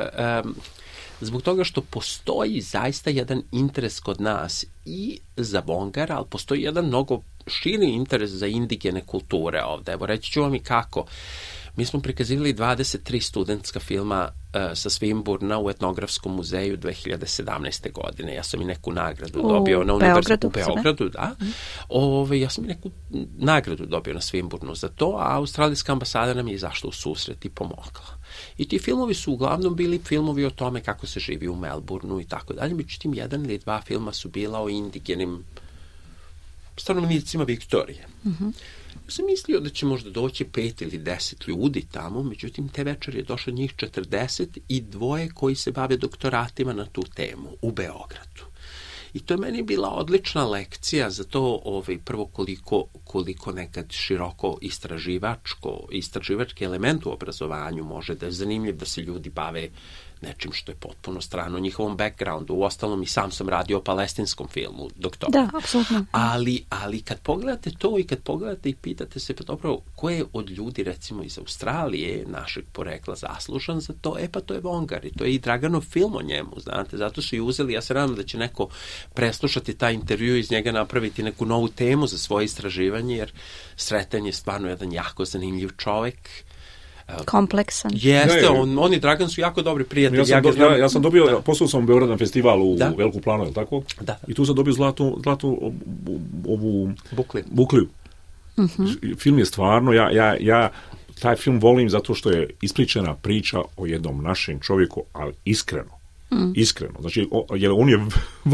zbog toga što postoji zaista jedan interes kod nas i za Vongara, ali postoji jedan mnogo širi interes za indigene kulture ovde. Evo, reći ću vam i kako. Mi smo prikazivali 23 studentska filma sa Swinburna u Etnografskom muzeju 2017. godine. Ja sam i neku nagradu dobio na univerzitetu u Beogradu. Da. Ja sam i neku nagradu dobio na Swinburnu za to, a australijska ambasada nam je izašla u susret i pomogla. I ti filmovi su uglavnom bili filmovi o tome kako se živi u Melbourneu i tako dalje. Međutim, 1 ili 2 filma su bila o indigenim stanovnicima Viktorije. Ja sam mislio da će možda doći 5 ili 10 ljudi tamo, međutim, te večer je došlo njih 40 i 2 koji se bave doktoratima na tu temu u Beogradu. I to je meni bila odlična lekcija za to prvo koliko nekad široko istraživački element u obrazovanju može da je zanimljiv, da se ljudi bave nečim što je potpuno strano njihovom backgroundu. Uostalom i sam sam radio o palestinskom filmu doktora. Da, apsolutno. Ali kad pogledate to i kad pogledate i pitate se, pa dobro, ko je od ljudi recimo iz Australije, našeg porekla, zaslužan za to? Pa to je Vongar i to je i Draganov film o njemu, znate, zato su i uzeli, ja se nadam da će neko preslušati taj intervju i iz njega napraviti neku novu temu za svoje istraživanje, jer Sreten je stvarno jedan jako zanimljiv čovek. Kompleksan. Jeste, on i Dragan su jako dobri prijatelji. Ja sam dobio, poslao sam u Beograd na festivalu u Veliku Planu, je li tako? Da. I tu sam dobio zlatu ovu bukliju. Film je stvarno, ja taj film volim zato što je ispričana priča o jednom našem čovjeku, ali iskreno. Znači, jer on je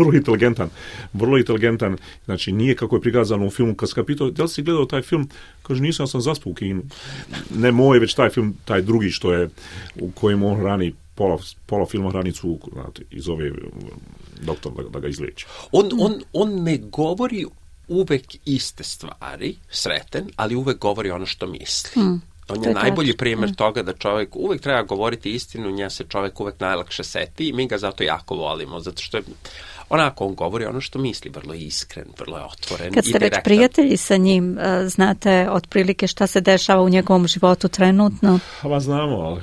vrlo inteligentan, znači nije kako je prikazano u filmu. Kad sam ga pitao, da li si gledao taj film, kaže, nisam, ja sam zaspao u kinu. Ne moj, već taj film, taj drugi što je, u kojem on hrani, pola filma hrani cuku, znate, i zove doktor da ga izliječi. On ne govori uvek iste stvari, Sreten, ali uvek govori ono što misli. On je najbolji primjer toga da čovjek uvek treba govoriti istinu, nje se čovjek uvek najlakše seti i mi ga zato jako volimo, zato što je onako on govori ono što misli, vrlo je iskren, vrlo je otvoren. Kad ste već prijatelji sa njim, znate otprilike šta se dešava u njegovom životu trenutno? Pa znamo, ali...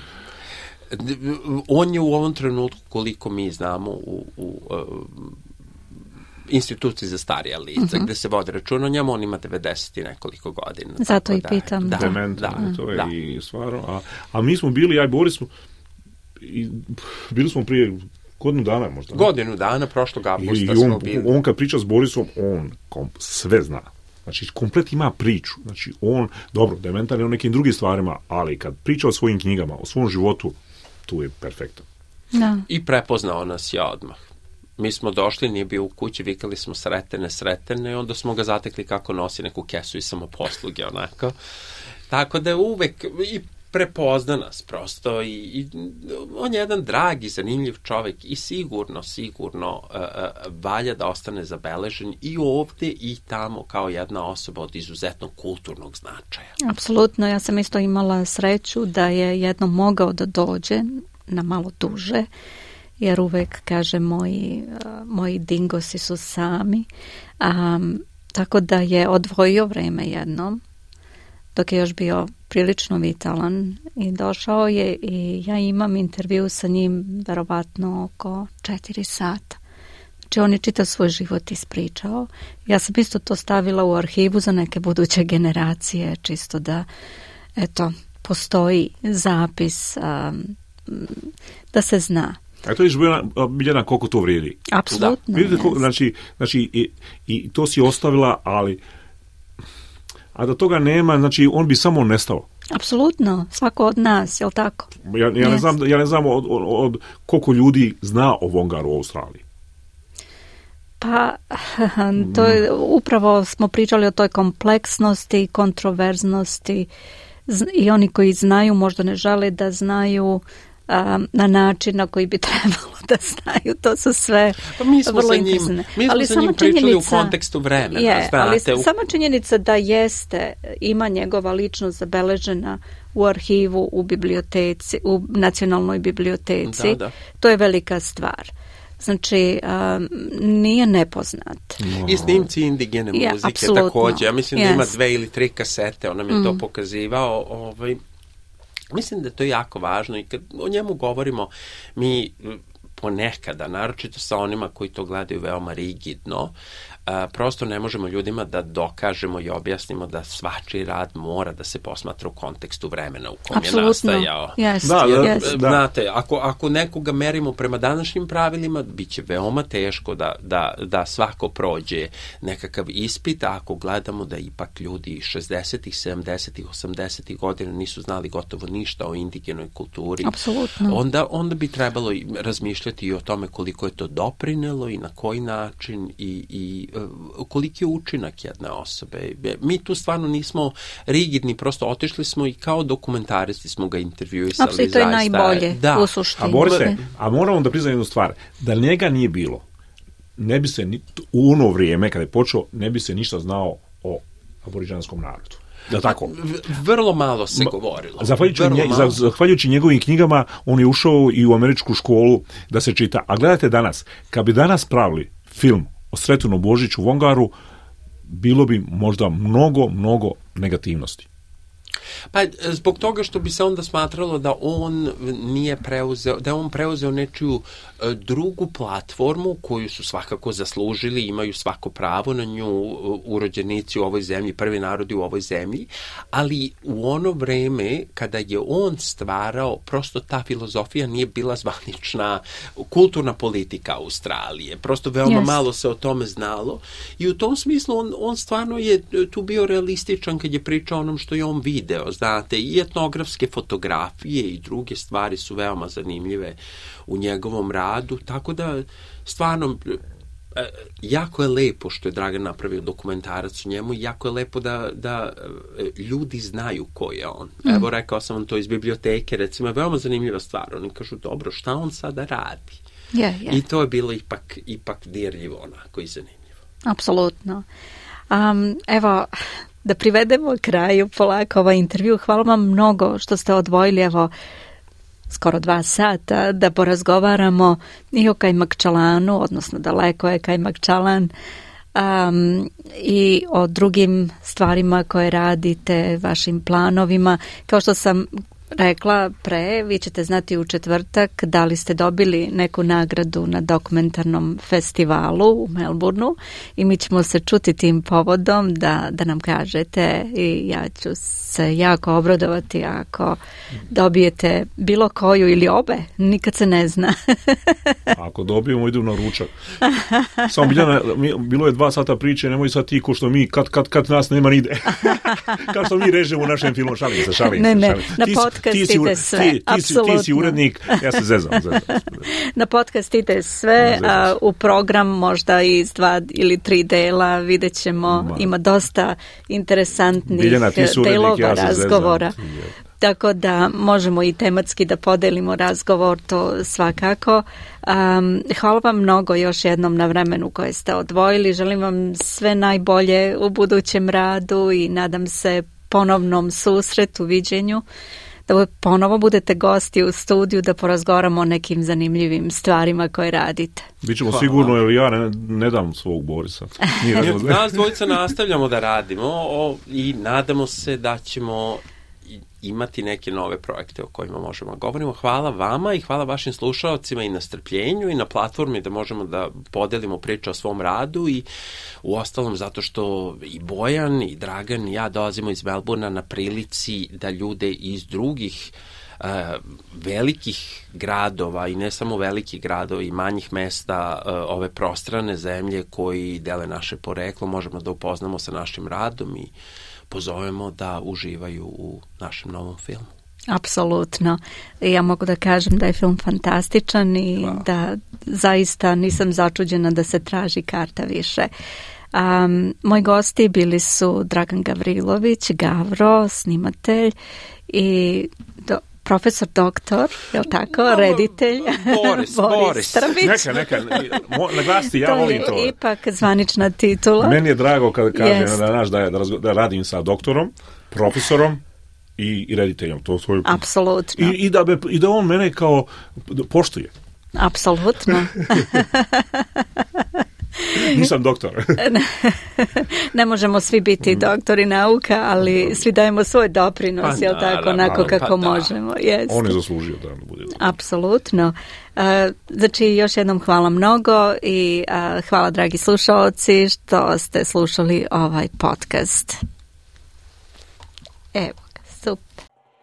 On je u ovom trenutku, koliko mi znamo, u instituciji za starija lica, gde se vode računa o njemu, on ima 90 i nekoliko godina. Zato i pitam. To je i stvarno. A mi smo bili, ja i Boris, bili smo prije godinu dana možda. Godinu dana, prošlog avgusta smo bili. On kad priča s Borisom, on sve zna. Znači, komplet ima priču. Znači, on, dobro, dementan je o nekim drugim stvarima, ali kad priča o svojim knjigama, o svom životu, tu je perfektan. Da. I prepoznao nas je odmah. Mi smo došli, nije bio u kući, vikali smo Sretene i onda smo ga zatekli kako nosi neku kesu i samoposluge, onako. Tako da je uvek i prepozna nas prosto i on je jedan dragi, zanimljiv čovjek i sigurno valja da ostane zabeležen i ovde i tamo kao jedna osoba od izuzetno kulturnog značaja. Apsolutno, ja sam isto imala sreću da je jednom mogao da dođe na malo duže, jer uvek, kaže, moji dingosi su sami. Tako da je odvojio vreme jednom, dok je još bio prilično vitalan i došao je i ja imam intervju sa njim verovatno oko 4 sata. Znači on je čitav svoj život ispričao. Ja sam isto to stavila u arhivu za neke buduće generacije, čisto da, eto, postoji zapis da se zna. A to je Biljana koliko to vrijedi. Apsolutno. Vidite, znači i to si ostavila, ali a da toga nema, znači on bi samo nestao. Apsolutno, svako od nas, je li tako? Ja ne znam od koliko ljudi zna o Vongaru u Australiji. Pa, to je, upravo smo pričali o toj kompleksnosti, kontroverznosti i oni koji znaju možda ne žele da znaju, na način na koji bi trebalo da znaju. To su sve vrlo interesantne. Mi smo sa njim pričali u kontekstu vremena. Ali sama činjenica da ima njegova ličnost zabeležena u arhivu, u biblioteci, u nacionalnoj biblioteci, to je velika stvar. Znači, nije nepoznat. I snimci indigene muzike također. Ja mislim da ima 2 ili 3 kasete, on nam je to pokazivao. Mislim da je to jako važno i kad o njemu govorimo, mi ponekada, naročito sa onima koji to gledaju veoma rigidno, prosto ne možemo ljudima da dokažemo i objasnimo da svačiji rad mora da se posmatra u kontekstu vremena u kom je nastajao. Znate, ako nekoga merimo prema današnjim pravilima, bit će veoma teško da svako prođe nekakav ispit, a ako gledamo da ipak ljudi 60-ih, 70-ih, 80-ih godina nisu znali gotovo ništa o indigenoj kulturi, onda bi trebalo razmišljati i o tome koliko je to doprinelo i na koji način i koliki je učinak jedne osobe. Mi tu stvarno nismo rigidni, prosto otišli smo i kao dokumentaristi smo ga intervjuisali. Apsolutno, to je najbolje u suštini. A moramo da priznam jednu stvar, da njega nije bilo, ne bi se u ono vrijeme kada je počeo, ne bi se ništa znao o aboriđanskom narodu. Da tako? Vrlo malo se govorilo. Zahvaljujući njegovim knjigama, on je ušao i u američku školu da se čita. A gledajte danas, kad bi danas pravili film o Sretunu Božiću Vongaru, bilo bi možda mnogo negativnosti. Pa zbog toga što bi se onda smatralo da on nije preuzeo, da je on preuzeo nečiju drugu platformu koju su svakako zaslužili, imaju svako pravo na nju urođenici u ovoj zemlji, prvi narodi u ovoj zemlji, ali u ono vreme kada je on stvarao, prosto ta filozofija nije bila zvanična kulturna politika Australije. Prosto veoma malo se o tome znalo i u tom smislu on stvarno je tu bio realističan kad je pričao onom što je on video. Znate, i etnografske fotografije i druge stvari su veoma zanimljive u njegovom radu, tako da stvarno jako je lepo što je Dragan napravio dokumentarac o njemu i jako je lepo da ljudi znaju ko je on. Evo, rekao sam vam to iz biblioteke, recimo, je veoma zanimljiva stvar. Oni kažu, dobro, šta on sada radi? I to je bilo ipak dirljivo onako i zanimljivo. Apsolutno. Evo, da privedemo kraju polako ovaj intervju. Hvala vam mnogo što ste odvojili, evo, skoro 2 sata da porazgovaramo i o Kajmakčalanu, odnosno daleko je Kajmakčalan, i o drugim stvarima koje radite, vašim planovima. Kao što sam rekla pre, vi ćete znati u četvrtak da li ste dobili neku nagradu na dokumentarnom festivalu u Melbourneu i mi ćemo se čuti tim povodom da nam kažete i ja ću se jako obradovati ako dobijete bilo koju ili obe, nikad se ne zna. Ako dobijemo, idemo na ručak. Samo Biljana, bilo je 2 sata priče, nemoj sad ti ko što mi kad nas nema ni ide. Kao što mi režemo u našem filmu, šalim se. Ne, na podcast ide sve, apsolutno. Ti si urednik, ja se zezam. Na podcast ide sve, u program možda iz 2 ili 3 dela, vidjet ćemo, ima dosta interesantnih Biljana, delova razgovora. Tako da možemo i tematski da podelimo razgovor, to svakako. Hvala vam mnogo još jednom na vremenu koje ste odvojili. Želim vam sve najbolje u budućem radu i nadam se ponovnom susretu, viđenju. Da ponovo budete gosti u studiju da porazgovaramo o nekim zanimljivim stvarima koje radite. Bićemo sigurno, jer ja ne dam svog Borisa. Nas dvojica nastavljamo da radimo i nadamo se da ćemo imati neke nove projekte o kojima možemo govorimo. Hvala vama i hvala vašim slušalcima i na strpljenju i na platformi da možemo da podelimo priče o svom radu i u ostalom zato što i Bojan i Dragan i ja dolazimo iz Melbournea na prilici da ljude iz drugih velikih gradova i ne samo velikih gradova i manjih mesta ove prostrane zemlje koji dele naše poreklo možemo da upoznamo sa našim radom i pozovemo da uživaju u našem novom filmu. Apsolutno. Ja mogu da kažem da je film fantastičan i da zaista nisam začuđena da se traži karta više. Moji gosti bili su Dragan Gavrilović, Gavro, snimatelj i profesor doktor, je li tako, reditelj? Boris Trbić. Neka, naglasiti, ja volim to. To je ipak zvanična titula. Meni je drago kada kaže da radim sa doktorom, profesorom i rediteljom. To svoju... Apsolutno. I da on mene kao poštuje. Apsolutno. Nisam doktor. Ne možemo svi biti doktori nauka, ali svi dajemo svoj doprinos, jel tako, onako kako možemo. Jeste. On je zaslužio da bude. Apsolutno. Znači, još jednom hvala mnogo i hvala, dragi slušaoci, što ste slušali ovaj podcast. Evo ga, super.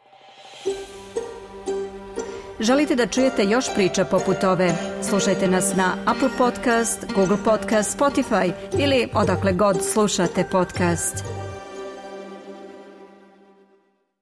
Želite da čujete još priča poput ove? Slušajte nas na Apple Podcast, Google Podcast, Spotify ili odakle god slušate podcast.